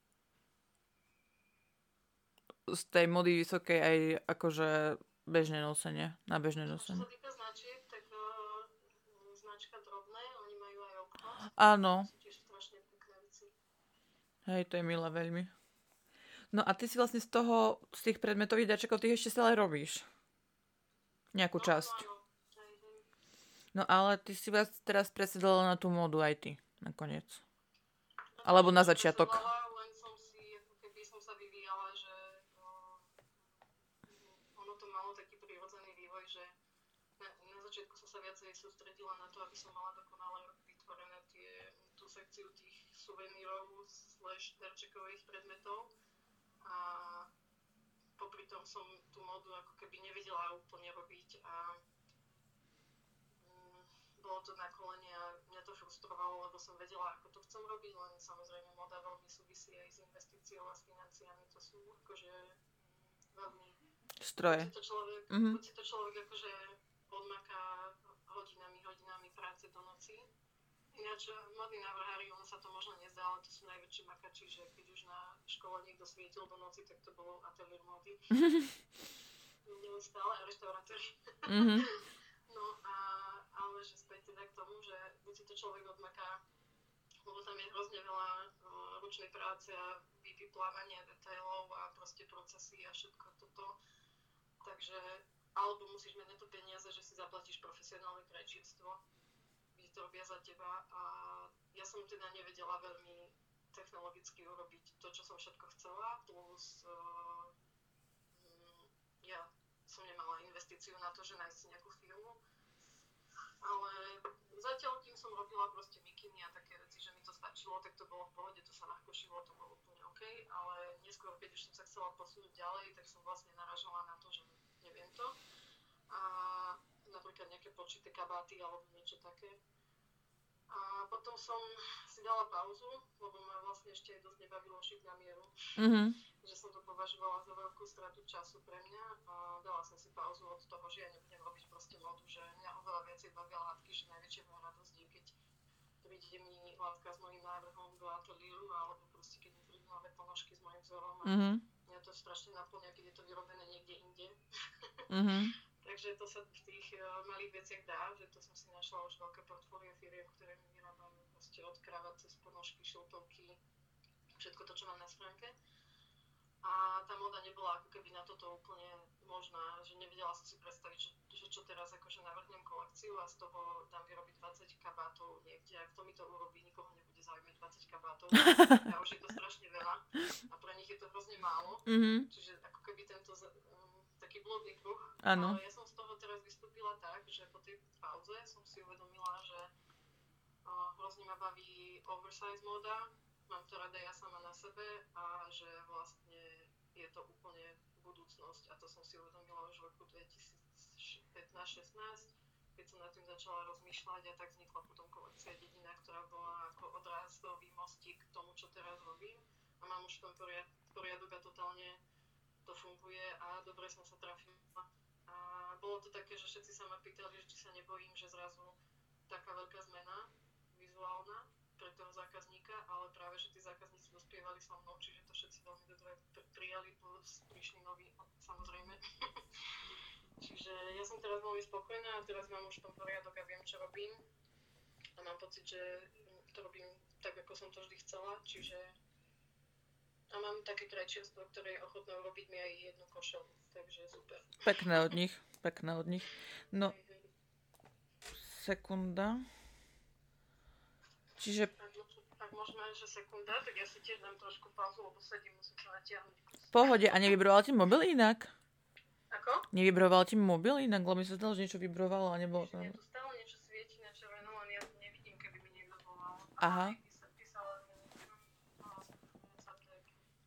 z tej mody vysokej aj akože bežné nosenie, na bežné nosenie. Čo sa týka značiek, tak uh, značka Drobné, oni majú aj obchod. Áno. Sú tiež strašne pekné veci. Hej, to je milé veľmi. No a ty si vlastne z toho, z tých predmetových dáčekov, ty ešte stále robíš. Nejakú No, no časť. áno. Hej, hej. No ale ty si vás teraz presedala na tú módu aj ty, nakoniec. No to Alebo som na tiež začiatok. presedlala, len som si, ako keby som sa vyvíjala, že uh, ono to malo taký prirodzený vývoj, že na, na začiatku som sa viacej sústredila na to, aby som mala dokonale vytvorené tie, tú sekciu tých suvenírov slash darčekových predmetov a popri tom som tú módu ako keby nevedela úplne robiť a mm, bolo to na kolene a mňa to frustrovalo, lebo som vedela, ako to chcem robiť, len samozrejme móda veľmi súvisí aj s investíciou a s financiami, to sú akože mm, veľmi Stroje. Buď si to človek, Mhm. buď si to človek akože odmaká hodinami, hodinami práce do noci. Ináč modní návrhári, ono sa to možno nezdá, ale to sú najväčší makači, že keď už na škole niekto svietil do noci, tak to bolo ateliér módy. Neustále a reštaurátori. Mhm. No a, ale že späť teda k tomu, že buď si to človek odmaká, lebo tam je hrozne veľa uh, ručnej práce a vyplávania detailov a proste procesy a všetko toto. Takže, alebo musíš mať na to peniaze, že si zaplatíš profesionálne krajčírstvo, kde to robia za teba a ja som teda nevedela veľmi technologicky urobiť to, čo som všetko chcela, plus uh, ja som nemala investíciu na to, že nájsť si nejakú firmu, ale zatiaľ, kým som robila proste mikiny a také veci, že mi to stačilo, tak to bolo v pohode, to sa ľahko šilo, to bolo úplne OK, ale neskôr, keď už som sa chcela posunúť ďalej, tak som vlastne naražala na to, že neviem to. A napríklad nejaké počíte kabáty alebo niečo také. A potom som si dala pauzu, lebo ma vlastne ešte aj dosť nebavilo šiť na mieru. Mhm. Že som to považovala za veľkú stratu času pre mňa a dala som si pauzu od toho, že ja nebudem robiť proste modu, že mňa oveľa viacej bavia látky, že najväčšia moja radosť je, keď príde mi látka s mojím návrhom do ateliéru alebo proste keď mi prídu nové ponožky s mojím vzorom a Mhm. mňa to strašne naplňa, keď je to vyrobené niekde inde. Mhm. Takže to sa v tých uh, malých veciach dá, že to som si našla už veľké portfólio firiem, ktoré mi vyrábajú proste od kravat cez ponožky, šiltovky, všetko to, čo mám na schránke. A tá moda nebola ako keby na toto úplne možná, že nevedela som si predstaviť, že, že čo teraz akože navrhnem kolekciu a z toho dám vyrobiť dvadsať kabátov niekde a kto mi to urobí, nikoho nebude zaujímať dvadsať kabátov a už je to strašne veľa a pre nich je to hrozne málo, Mhm. čiže ako keby tento um, taký blúdny kruh, Áno. ale ja som z toho teraz vystúpila tak, že po tej pauze som si uvedomila, že uh, hrozne ma baví oversize móda, mám to rada ja sama na sebe a že vlastne je to úplne budúcnosť a to som si uvedomila už v roku dvetisícpätnásť šestnásť, keď som nad tým začala rozmýšľať a tak vznikla potom kolekcia Dedina, ktorá bola ako odrázdový mostík k tomu, čo teraz robím a mám už v tom poriad- poriadok a totálne to funguje a dobre som sa trafila. A bolo to také, že všetci sa ma pýtali, že či sa nebojím, že zrazu taká veľká zmena vizuálna pre toho zákazníka, ale práve, že tí zákazníci dospievali so mnou, čiže to všetci veľmi dobre pr- prijali, plus prišli noví, samozrejme. Čiže ja som teraz veľmi spokojná a teraz mám už v tom poriadok a viem, čo robím. A mám pocit, že to robím tak, ako som to vždy chcela, čiže a mám také krajčírstvo, ktoré je ochotné urobiť mi aj jednu košelu, takže super. Pekné od nich, pekné od nich. No, Hej, hej. sekunda. Čiže Ak, ak môžeme, že sekunda, tak ja si tiež dám trošku pauzu, lebo sedím, musím sa natiahnuť kus. v pohode. A nevybroval ti mobil inak? Ako? Nevybroval ti mobil inak? Lebo mi sa zdalo, že niečo vybrovalo a nebolo Že tam. mne tu stále niečo svieti na červeno, len ja nevidím, keby mi niekto volal. Aha. Ale písa- písala mi niečo. No, sa tak.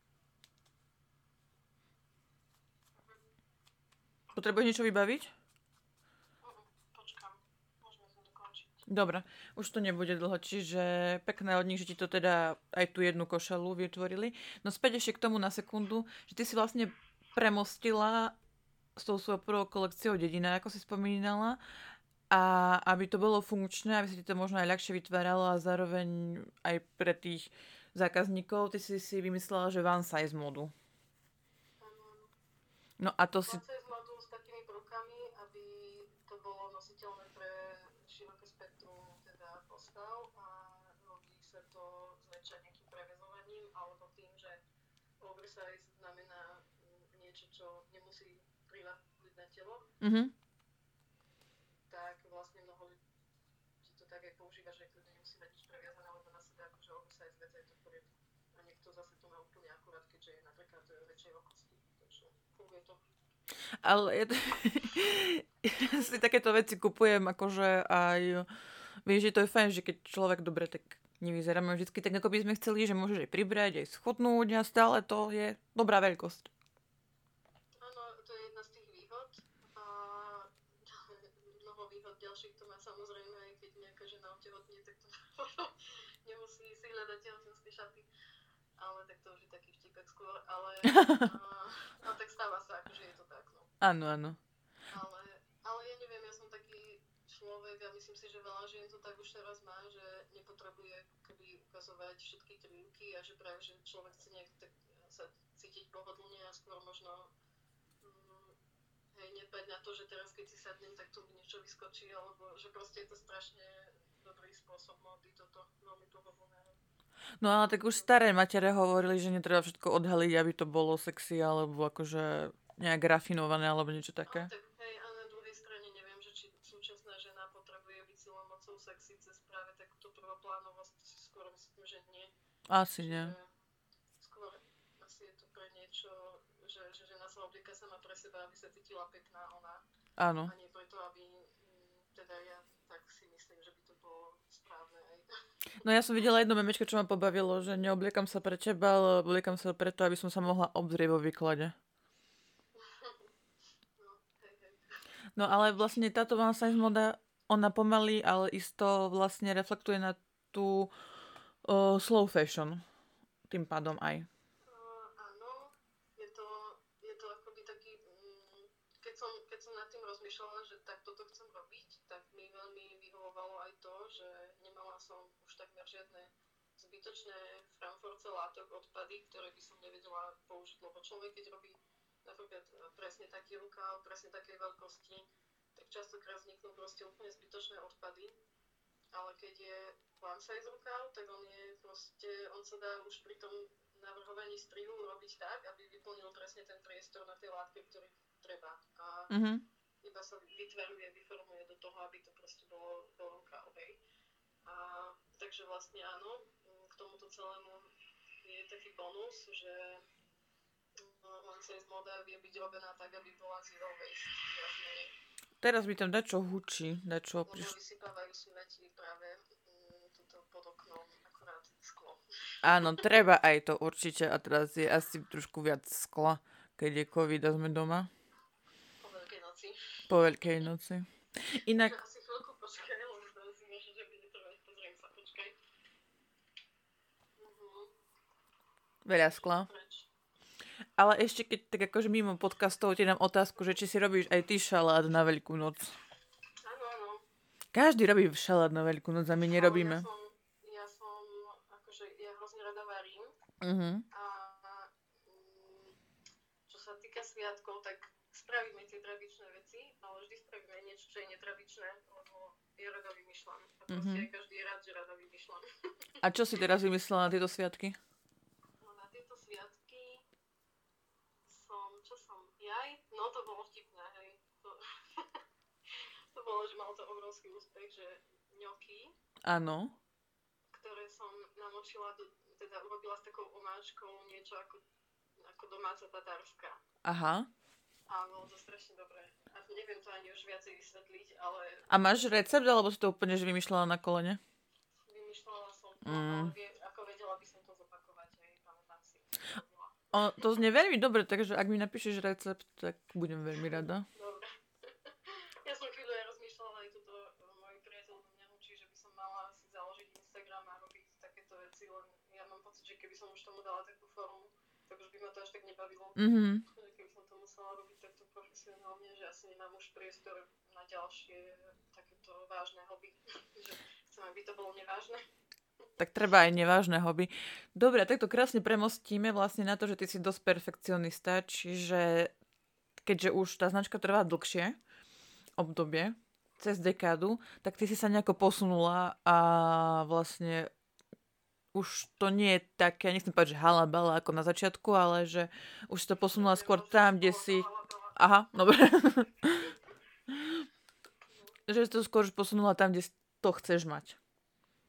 Potrebuješ niečo vybaviť? Uh-uh, počkám, môžeme to dokončiť. Dobre, už to nebude dlho, čiže pekné od nich, že ti to teda aj tú jednu košelu vytvorili. No späť ešte k tomu na sekundu, že ty si vlastne premostila s tou svojou prvou kolekciou Dedina, ako si spomínala, a aby to bolo funkčné, aby sa ti to možno aj ľahšie vytváralo a zároveň aj pre tých zákazníkov, ty si si vymyslela, že one size modu. Um, No a to si... Vlastne z modu s takými prvkami, aby to bolo nositeľné pre široké spektrum teda postav a robí sa to zväčša nejakým prevezovaním alebo tým, že oversize znamená mm, niečo, čo nemusí priľahnuť na telo. Mhm. že kľudne nemusí mať nič previazané, lebo na sebe akože oversize vec je to v poriadku. A niekto zase to má úplne akurát, keďže je napríklad väčšej veľkosti. Takže funguje to. Ale ja, to... ja si takéto veci kupujem akože aj... Vieš, že to je fajn, že keď človek dobre tak nevyzeráme vždycky tak, ako by sme chceli, že môžeš aj pribrať, aj schudnúť a stále to je dobrá veľkosť. Áno, to je jedna z tých výhod. A mnoho výhod ďalších to má samozrejme, aj keď nejaká žena otehotnie, tak to nemusí si hľadať tehotenské šaty. Ale tak to už je taký vtipek skôr. Ale no, tak stáva sa, akože je to tak. No. Áno, áno. Ale, ale ja neviem, ja som taký človek a myslím si, že veľa žien to tak už teraz má, že nepotrebuje keby ukazovať všetky krivky a že práve, že človek chce nejak tak sa cítiť pohodlne a skôr možno hm, hej, nebať na to, že teraz keď si sadnem, tak tu mi niečo vyskočí, alebo že proste je to strašne dobrý spôsob mody, toto veľmi pohodlné. No ale tak už staré matere hovorili, že netreba všetko odhaliť, aby to bolo sexy, alebo akože nejak rafinované, alebo niečo také. A tak hej, a na druhej strane neviem, že či súčasná žena potrebuje byť silou mocou sexy cez práve takúto prvoplánovosť, si skôr myslím, že nie. Asi nie. Skôr asi je to pre niečo, že, že žena sa oblieka sama pre seba, aby sa cítila pekná ona. Áno. A nie preto, aby teda ja tak si myslím, že by to bolo správne aj. No ja som videla jedno memečko, čo ma pobavilo, že neobliekam sa pre teba, ale obliekam sa preto, aby som sa mohla obzrieť vo výklade. No, hej, hej. No ale vlastne táto one size moda, ona pomaly, ale isto vlastne reflektuje na tú uh, slow fashion. Tým pádom aj. Uh, áno, je to, je to akoby taký, mm, keď, som, keď som nad tým rozmýšľala, že tak toto chcem robiť, tak mi veľmi vyhovovalo aj to, že nemala som už takmer žiadne zbytočné framforce látok, odpady, ktoré by som nevedela použiť, lebo človek, keď robí napríklad presne taký rukáv, presne takej veľkosti, tak častokrát vzniknú proste úplne zbytočné odpady, ale keď je one size rukáv, tak on je proste, on sa dá už pri tom navrhovaní strihu robiť tak, aby vyplnil presne ten priestor na tej látke, ktorý treba. A mm-hmm. iba sa vytvaruje, vyformuje do toho, aby to proste bolo, bolo rukáv, hej. A takže vlastne áno, k tomuto celému je taký bonus, že one size moda vie byť robená tak, aby bola zero waste. Vlastne. Teraz by tam dačo hučí, dačo priš... Lebo vysypávajú smeti práve m, tuto pod oknom, akorát sklo. Áno, treba aj to určite a teraz je asi trošku viac skla, keď je covid a sme doma. Po Veľkej noci. Po Veľkej noci. Inak... Asi chvíľku počkaj, lebo teraz si môže, že bude trvať, pozriem sa, počkaj. Uh-huh. Veľa skla. Preč. Ale ešte keď tak akože mimo podcastov ti dám otázku, že či si robíš aj ty šalát na Veľkú noc. Áno, áno. Každý robí šalát na Veľkú noc a my nerobíme. Ja som, ja som akože, ja hrozne rada varím. Uh-huh. A um, čo sa týka sviatkov, tak spravíme tie tradičné veci, ale vždy spravíme niečo, čo je netradičné, lebo ja rada vymýšľam. A proste uh-huh. aj každý je rád, že rada vymýšľam. A čo si teraz vymyslela na tieto sviatky? Čo som? Jaj? No to bolo vtipné, hej. To, to bolo, že mal to obrovský úspech, že ňoky. Áno. Ktoré som namočila, do, teda urobila s takou omáčkou niečo ako, ako domáca tatárska. Aha. A bolo to strašne dobré. A neviem to ani už viacej vysvetliť, ale... A máš recept, alebo si to úplne že vymýšľala na kolene? Vymýšľala som to, mm. ale vie, ako vedela by som to zopakovať, hej, pamätám si. O, to znie veľmi dobre, takže ak mi napíšeš recept, tak budem veľmi rada. Dobre. Ja som chvíľu aj rozmýšľala, aj toto môj priateľ do mňa učí, že by som mala si založiť Instagram a robiť takéto veci, len ja mám pocit, že keby som už tomu dala takú formu, tak už by ma to až tak nebavilo. Mm-hmm. Keby som to musela robiť takto profesionálne, že asi nemám už priestor na ďalšie takéto vážne hobby. Že chcem, aby to bolo nevážne. Tak treba aj nevážne hobby. Dobre, tak to krásne premostíme vlastne na to, že ty si dosť perfekcionista, čiže keďže už tá značka trvá dlhšie obdobie, cez dekádu, tak ty si sa nejako posunula a vlastne už to nie je také, ja nechcem povedať, že halabala ako na začiatku, ale že už si to posunula skôr tam, kde si... Aha, dobre. Že si to skôr už posunula tam, kde to chceš mať.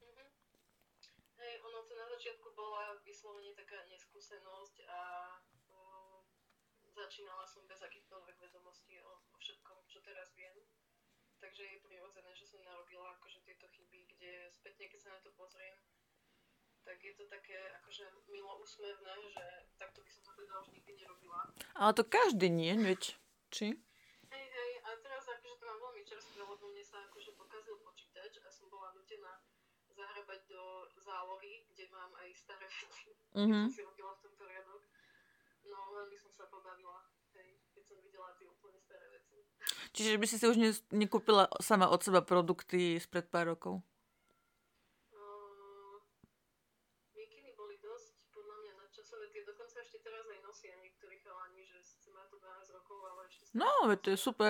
vyslovene taká neskúsenosť a uh, začínala som bez akýchkoľvek vedomostí o, o všetkom, čo teraz viem. Takže je prirodzené, že som narobila akože tieto chyby, kde spätne, keď sa na to pozriem, tak je to také akože milo úsmevné, že takto by som to teda už nikdy nerobila. Ale to každý nie, veď? Či? Hej, hej, a teraz akože to mám veľmi čerstvé, lebo mne sa akože pokazil počítač a som bola nutená zahrabať do zálohy, kde mám aj staré veci, mm-hmm. keď som si robila v tom poriadok. No, veľmi som sa pobavila, hej, keď som videla tie úplne staré veci. Čiže by si si už ne, nekúpila sama od seba produkty spred pár rokov? Uh, mikiny boli dosť, podľa mňa, nadčasové. Tie dokonca ešte teraz aj nosia niektorí chalani, že sice má to dvanásť rokov, ale ešte... No, veď to je super.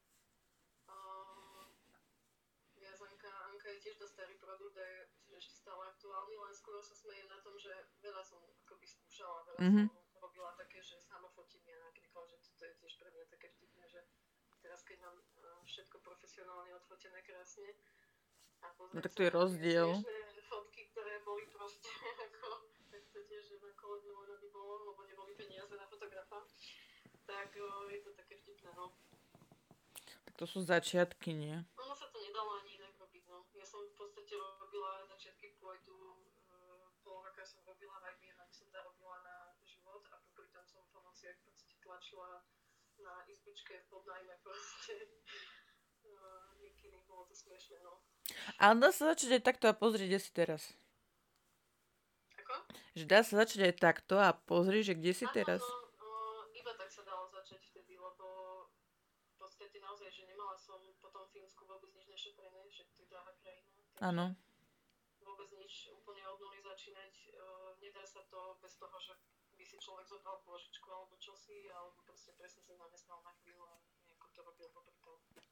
Uh, viazanka, Anka je tiež dosť starý produkt a je ešte stále aktuálny, len skôr sa smejem na tom, že veľa som akoby skúšala, veľa mm-hmm. som robila také, že sama fotím ja napríklad, že to je tiež pre mňa také vtipné, že teraz keď mám uh, všetko profesionálne odfotené krásne a pozriem no, tak to je rozdiel. Smiešné fotky, ktoré boli proste ako, tak to tiež na kolednú len aby bolo, lebo neboli peniaze na fotografa, tak uh, je to také vtipné, no. Tak to sú začiatky, nie? Ono sa to nedalo ani inak robiť, no. Ja som v podstate robila začiatky pôjdu, uh, pol roka som robila v í bé em, aby som zarobila na život a popri tom som v pomociach proste tlačila na izbičke v podnajme proste uh, mikiny, bolo to smiešné, no. Ale dá sa začať aj takto a pozrieť, kde si teraz. Ako? Že dá sa začať aj takto a pozrieť, že kde si Áno, teraz. no, uh, iba tak sa dalo začať vtedy, lebo v podstate naozaj, že nemala som po tom Fínsku vôbec nič nešetrené, že to je drahá krajina. Áno. Vôbec nič úplne od nuly začínať, uh, nedá sa to bez toho, že by si človek zobral pôžičku alebo čosi, alebo proste presne sa zamestnal na chvíľu a nejako to robil popri tom.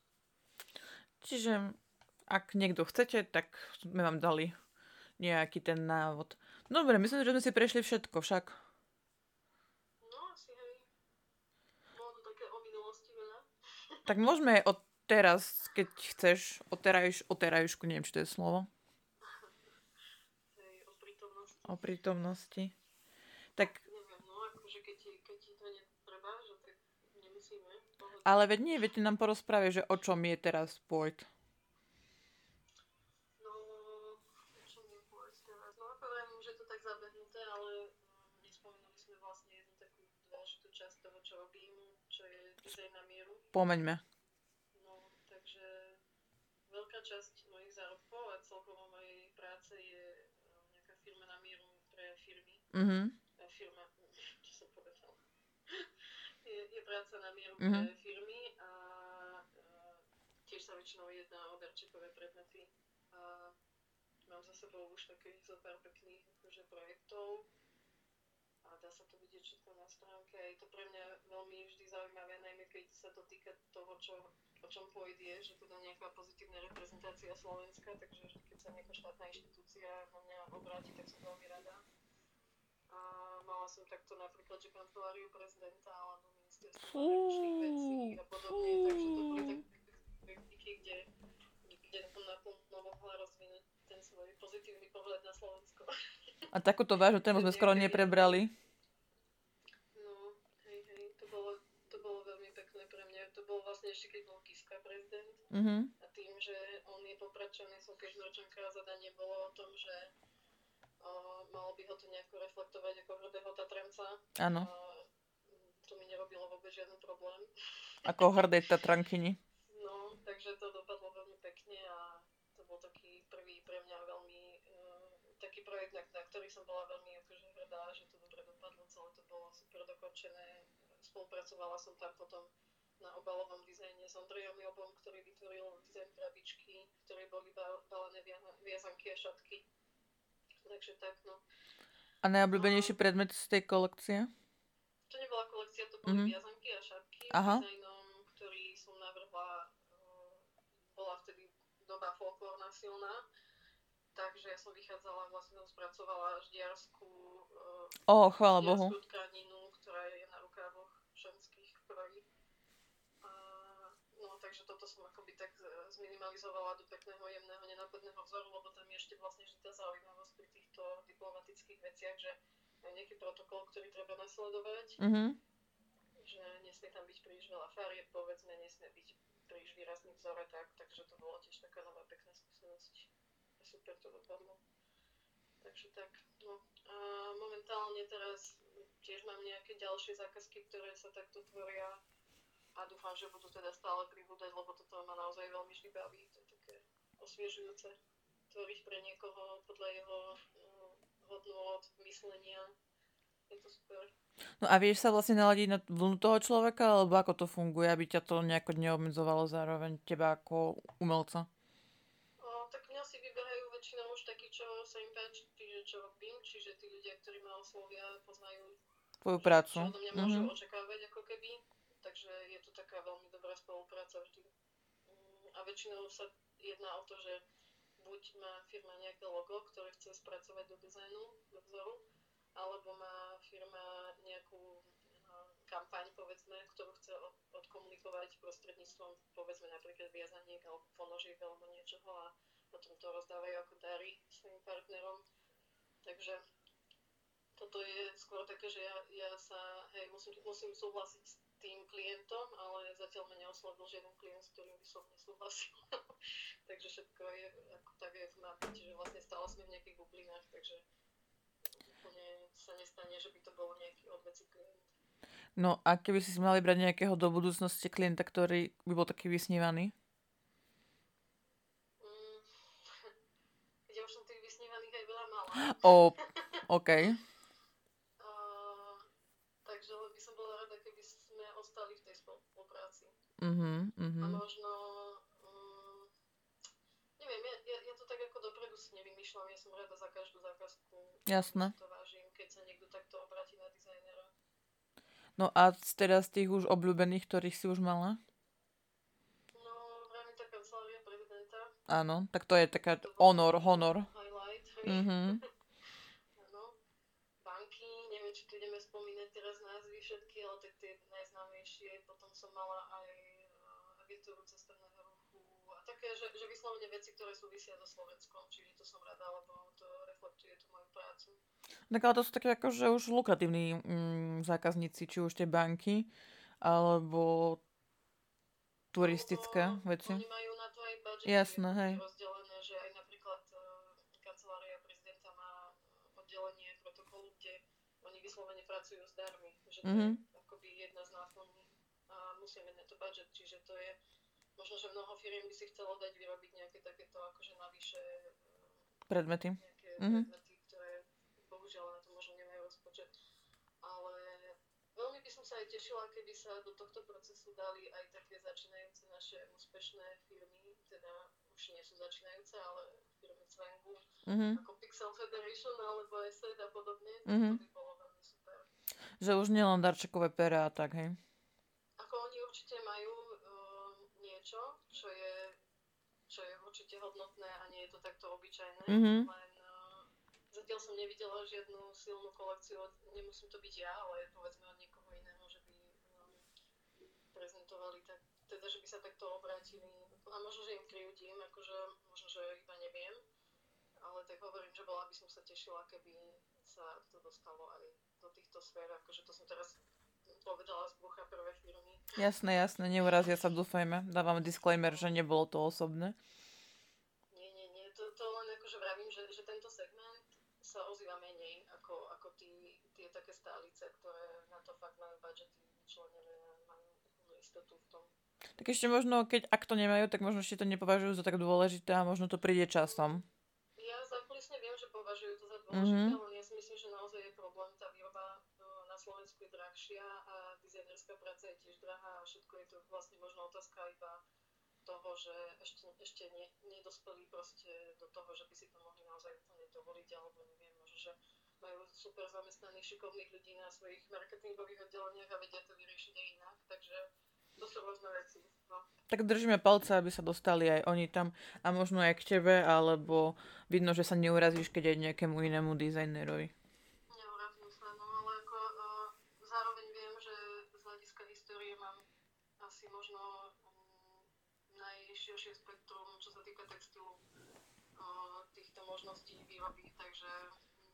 Čiže ak niekto chcete, tak sme vám dali nejaký ten návod. Dobre, myslím, že sme si prešli všetko však. No, asi hej. Bolo to také o minulosti veľa. Tak môžeme od teraz, keď chceš, o terajš, o terajšku, neviem, či to je slovo. Hej, o prítomnosti. O prítomnosti. Tak... Neviem, no, akože keď ti, keď ti to netreba, že tak nemusíme. Pohodne. Ale veď nie, veď nám porozprávať, že o čom je teraz pôjď. No, o čom je pôjď teraz? No, poviem, že to tak zabehnuté, ale um, nespomenuli sme vlastne jednu takú dôležitú časť toho, čo robím, čo je dizajn na mieru. Pomeňme. No, takže veľká časť mojich zárobkov a celkovo mojej práce je um, nejaká firma na mieru pre firmy. Mhm. Firma, čo som povedala. je, je práca na mieru mm-hmm. pre firmy a, a tiež sa väčšinou jedná o darčekové predmety a mám za sebou už takých zo pár pekných akože projektov a dá sa to vidieť všetko na stránke a je to pre mňa veľmi vždy zaujímavé, najmä keď sa to týka toho, čo, o čom pôjde, že teda nejaká pozitívna reprezentácia Slovenska, takže keď sa nejaká štátna inštitúcia na mňa obráti, tak som veľmi rada. A mala som takto napríklad, že kanceláriu prezidenta alebo ministerstvo zahraničných vecí a podobne, takže to boli také praktiky, kde, kde som naplno mohla rozvinúť ten svoj pozitívny pohľad na Slovensko. A takúto vážnu tému sme skoro neprebrali. No, hej, hej, to bolo, to bolo veľmi pekné pre mňa. To bolo vlastne ešte, keď bol Kiska prezident. Mm-hmm. A tým, že on je popračaný, som kežmarčanka a zadanie bolo o tom, že Uh, malo by ho to nejako reflektovať ako hrdého Tatranca. Áno. Uh, to mi nerobilo vôbec žiadny problém. Ako hrdej Tatrankyni. No, takže to dopadlo veľmi pekne a to bol taký prvý pre mňa veľmi, uh, taký projekt, na, na ktorý som bola veľmi akože hrdá, že to dobre dopadlo, celé to bolo super dokončené. Spolupracovala som tam potom na obalovom dizajne s Ondrejom Jobom, ktorý vytvoril dizajn krabičky, v ktorej boli balené viazanky a šatky. Takže tak, no. A najobľúbenejší predmet z tej kolekcie? To nebola kolekcia, to boli mm-hmm. viazanky a šatky s dizajnom, ktorý som navrhla, bola vtedy doba folklórna silná, takže ja som vychádzala, vlastne som spracovala ždiarskú oh, chvála Bohu. tkaninu, ktorá je na rukávoch ženských v kroji. No, takže toto som akoby tak zminimalizovala do pekného, jemného, nenápadného vzoru, lebo tam je ešte vlastne tá zaujímavosť pri týchto diplomatických veciach, že aj nejaký protokol, ktorý treba nasledovať, Mm-hmm. že nesmie tam byť príliš veľa farieb, povedzme, nesmie byť príliš výrazný vzor a tak, takže to bolo tiež taká nová pekná skúsenosť. A super to dopadlo. Takže tak, no. A momentálne teraz tiež mám nejaké ďalšie zákazky, ktoré sa takto tvoria a dúfam, že budú teda stále pribúdať, lebo toto ma naozaj veľmi vždy baví. To je také osviežujúce tvoriť pre niekoho podľa jeho uh, hodnôt, myslenia. Je to super. No a vieš sa vlastne naladiť na vlnu toho človeka, alebo ako to funguje, aby ťa to nejako neobmedzovalo zároveň teba ako umelca? O, tak mňa si vyberajú väčšinou už takí, čo sa im páči, čiže čo robím, čiže tí ľudia, ktorí ma oslovia, poznajú Tvoju prácu. čo odo mňa môžu Mm-hmm. očakávať ako keby, takže je to taká veľmi dobrá spolupráca vždy. A väčšinou sa jedná o to, že buď má firma nejaké logo, ktoré chce spracovať do dizajnu, do vzoru, alebo má firma nejakú kampaň, povedzme, ktorú chce odkomunikovať prostredníctvom, povedzme, napríklad viazaniek alebo ponožiek alebo niečoho a potom to rozdávajú ako dary svojim partnerom. Takže toto je skôr také, že ja, ja sa, hej, musím, musím súhlasiť s tým klientom, ale zatiaľ ma neoslovil žiaden klient, s ktorým by som nesúhlasil. Takže všetko je ako tak, jak má byť, že vlastne stále sme v nejakých bublinách, takže úplne sa nestane, že by to bolo nejaký odveci klient. No a keby si si mali brať nejakého do budúcnosti klienta, ktorý by bol taký vysnívaný? Mm, ja už som tých vysnívaných aj veľa mala. O, OK. Uh, takže by som bola rada, keby sme ostali v tej spolupráci. Mhm, mhm. A možno, um, neviem, ja, ja, ja to tak ako dopredu si nevymýšľam, ja som rada za každú zákazku. Jasné. To vážim, keď sa niekto takto obráti na dizajnera. No a z teraz tých už obľúbených, ktorých si už mala? No, vrajme tá kancelária prezidenta. Áno, tak to je taká honor, honor. Highlight. Mhm. Áno. Banky, neviem, či tu ideme spomínať teraz názvy všetky, ale tak tie najznámejšie. Potom som mala aj agentúru cestovného ruchu a také, že, že vyslovene veci, ktoré súvisia so Slovenskom, čiže to som rada, lebo to reflektuje tú moju prácu. Tak ale to sú také akože už lukratívni mm, zákazníci, či už tie banky, alebo turistické no, veci. Oni majú na to aj budžety. Jasné, hej. Rozdelené, že aj napríklad uh, kancelária prezidenta má oddelenie protokolu, kde oni vyslovene pracujú s darmi, že to Mhm. je akoby jedna z náplní a musia mať na to budget, čiže to je možno, že mnoho firiem by si chcelo dať vyrobiť nejaké takéto akože navyše uh, Predmety. nejaké Mhm. predmety, ktoré bohužiaľ na to možno nemajú rozpočet. Ale veľmi by som sa aj tešila, keby sa do tohto procesu dali aj také začínajúce naše úspešné firmy, teda už nie sú začínajúce, ale firmy Cvengu, Mhm. ako Pixel Federation alebo Asset a podobne, Mhm. to by bolo veľmi super. Že už nielen darčekové pera a tak, hej. Ako oni určite majú uh, niečo, čo je, čo je určite hodnotné a nie je to takto obyčajné, Mhm. len uh, zatiaľ som nevidela žiadnu silnú kolekciu, nemusím to byť ja, ale povedzme od niekoho iného, že by um, prezentovali tak, teda, že by sa takto obrátili. A možno, že im kriudím, akože možno, že iba neviem, ale tak hovorím, že bola by som sa tešila, keby sa to dostalo aj do týchto sfér, akože to som teraz povedala z brucha prvé firmy. Jasné, jasné, neurazia sa, dúfajme. Dávam disclaimer, že nebolo to osobné. Nie, nie, nie, to, to len akože vravím, že, že tento segment sa ozýva menej ako, ako tí, tie také stálice, ktoré na to fakt majú budžety vyčlenené a majú úplnú istotu v tom. Tak ešte možno, keď ak to nemajú, tak možno ešte to nepovažujú za tak dôležité a možno to príde časom. Ja zákulisne viem, že považujú to za dôležité, Mhm. len ja si myslím, že naozaj je problém, tá výroba no, na Slovensku je drahšia a dizajnerská práca je tiež drahá a všetko je to vlastne možno otázka iba toho, že ešte, ešte ne, nedospeli proste do toho, že by si to mohli naozaj úplne dovoliť, alebo neviem, možno, že majú super zamestnaných, šikovných ľudí na svojich marketingových oddeleniach a vedia to vyriešiť aj inak, takže to sú rôzne veci. No. Tak držíme palce, aby sa dostali aj oni tam a možno aj k tebe, alebo vidno, že sa neurazíš, keď aj nejakému inému dizajnerovi. Neurazím sa, no ale ako uh, zároveň viem, že z hľadiska histórie mám asi možno um, najširšie spektrum, čo sa týka textilu, uh, týchto možností výroby, takže um,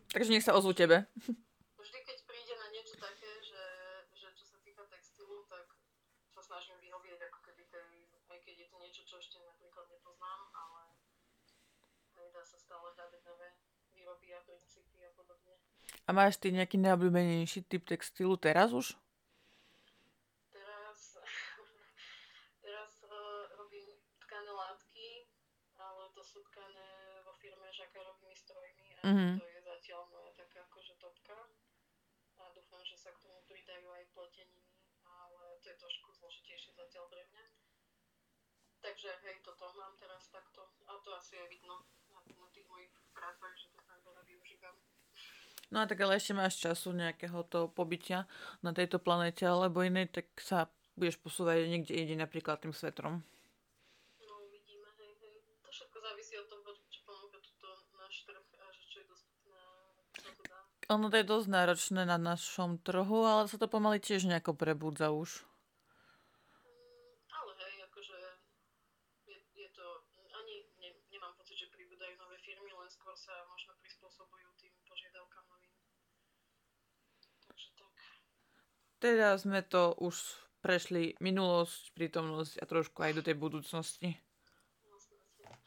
Takže nech sa ozvu tebe. Vždy, keď príde na niečo také, že, že čo sa týka textilu, tak sa snažím vyhovieť ako keby tej, aj keď je to niečo, čo ešte napríklad nepoznám, ale hej, dá sa stále hľadať nové výroby a princípy a podobne. A máš ty nejaký najobľúbenejší typ textilu teraz už? Teraz, teraz uh, robím tkané látky, ale to sú tkané vo firme Žakarovými strojmi a Mhm. to je zatiaľ moja taká akože topka. A dúfam, že sa k tomu pridajú aj pleteniny, ale to je trošku zložitejšie zatiaľ pre mňa. Takže hej, toto mám teraz takto. A to asi je vidno na, na tých mojich prácach, že to tam veľa využívam. No a tak ale ešte máš času nejakého to pobytia na tejto planete alebo inej, tak sa budeš posúvať niekde ide napríklad tým svetrom. No uvidíme, hej, hej. To všetko závisí od toho, čo ponúka tuto náš trh a že čo je dostupné, čo to dá. Ono to je dosť náročné na našom trhu, ale sa to pomaly tiež nejako prebudza už. Mm, ale hej, akože je, je to, ani ne, nemám pocit, že pribúdajú nové firmy, len skôr sa možno prispôsobujú tým požiadavkám novým. Takže tak. Teda sme to už prešli minulosť, prítomnosť a trošku aj do tej budúcnosti. No snad.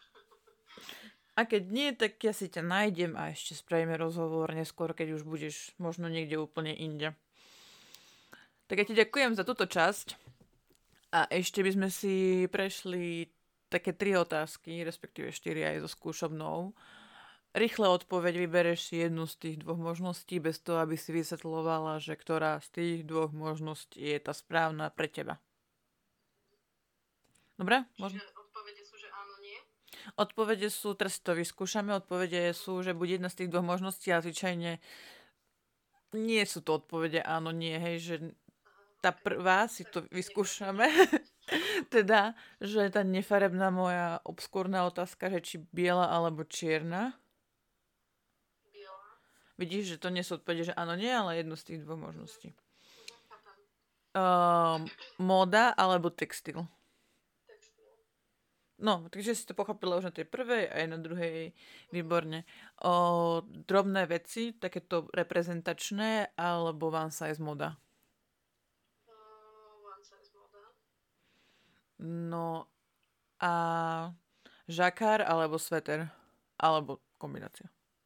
A keď nie, tak ja si ťa nájdem a ešte spravíme rozhovor neskôr, keď už budeš možno niekde úplne inde. Tak ja ti ďakujem za túto časť. A ešte by sme si prešli také tri otázky, respektíve štyri aj so skúšobnou. Rýchle odpoveď, vybereš si jednu z tých dvoch možností, bez toho, aby si vysvetľovala, že ktorá z tých dvoch možností je tá správna pre teba. Dobre? Možno? Čiže odpovede sú, že áno, nie? Odpovede sú, teraz si to vyskúšame, odpovede sú, že buď jedna z tých dvoch možností a zvyčajne nie sú to odpovede áno, nie, hej, že tá prvá si to vyskúšame. Teda, že tá nefarebná moja obskúrna otázka, že či biela alebo čierna. Biela. Vidíš, že to nie sú odpovede, že áno, nie, ale jednu z tých dvoch možností. Mhm, chápem. Um, móda alebo textil. Textil. No, takže si to pochopila už na tej prvej aj na druhej. Výborne. O, drobné veci, takéto reprezentačné alebo one size moda. Uh, one size moda. No a žakár alebo sveter. Alebo kombinácia.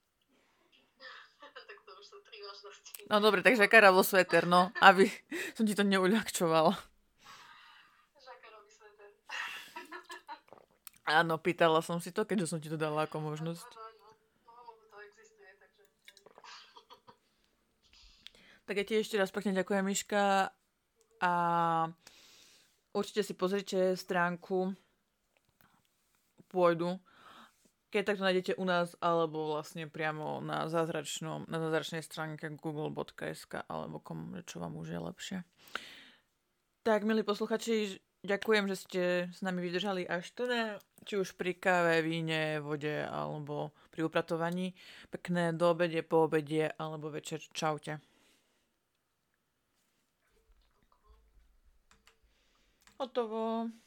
Tak to už sú tri možnosti. No dobre, tak žakár alebo sveter, no. Aby som ti to neuľahčovala. Žakarový sveter. Áno, pýtala som si to, keďže som ti to dala ako možnosť. Áno, áno. No, lebo to existuje, takže... Tak ja ti ešte raz pekne ďakujem, Miška. A určite si pozrite stránku Pôjdu. Keď tak to nájdete u nás, alebo vlastne priamo na zázračnom, na zázračnej stránke google bodka es ká alebo kom, čo vám už je lepšie. Tak, milí posluchači, ďakujem, že ste s nami vydržali až tu, či už pri káve, víne, vode alebo pri upratovaní. Pekné do obede, po obede alebo večer. Čaute. Hotovo.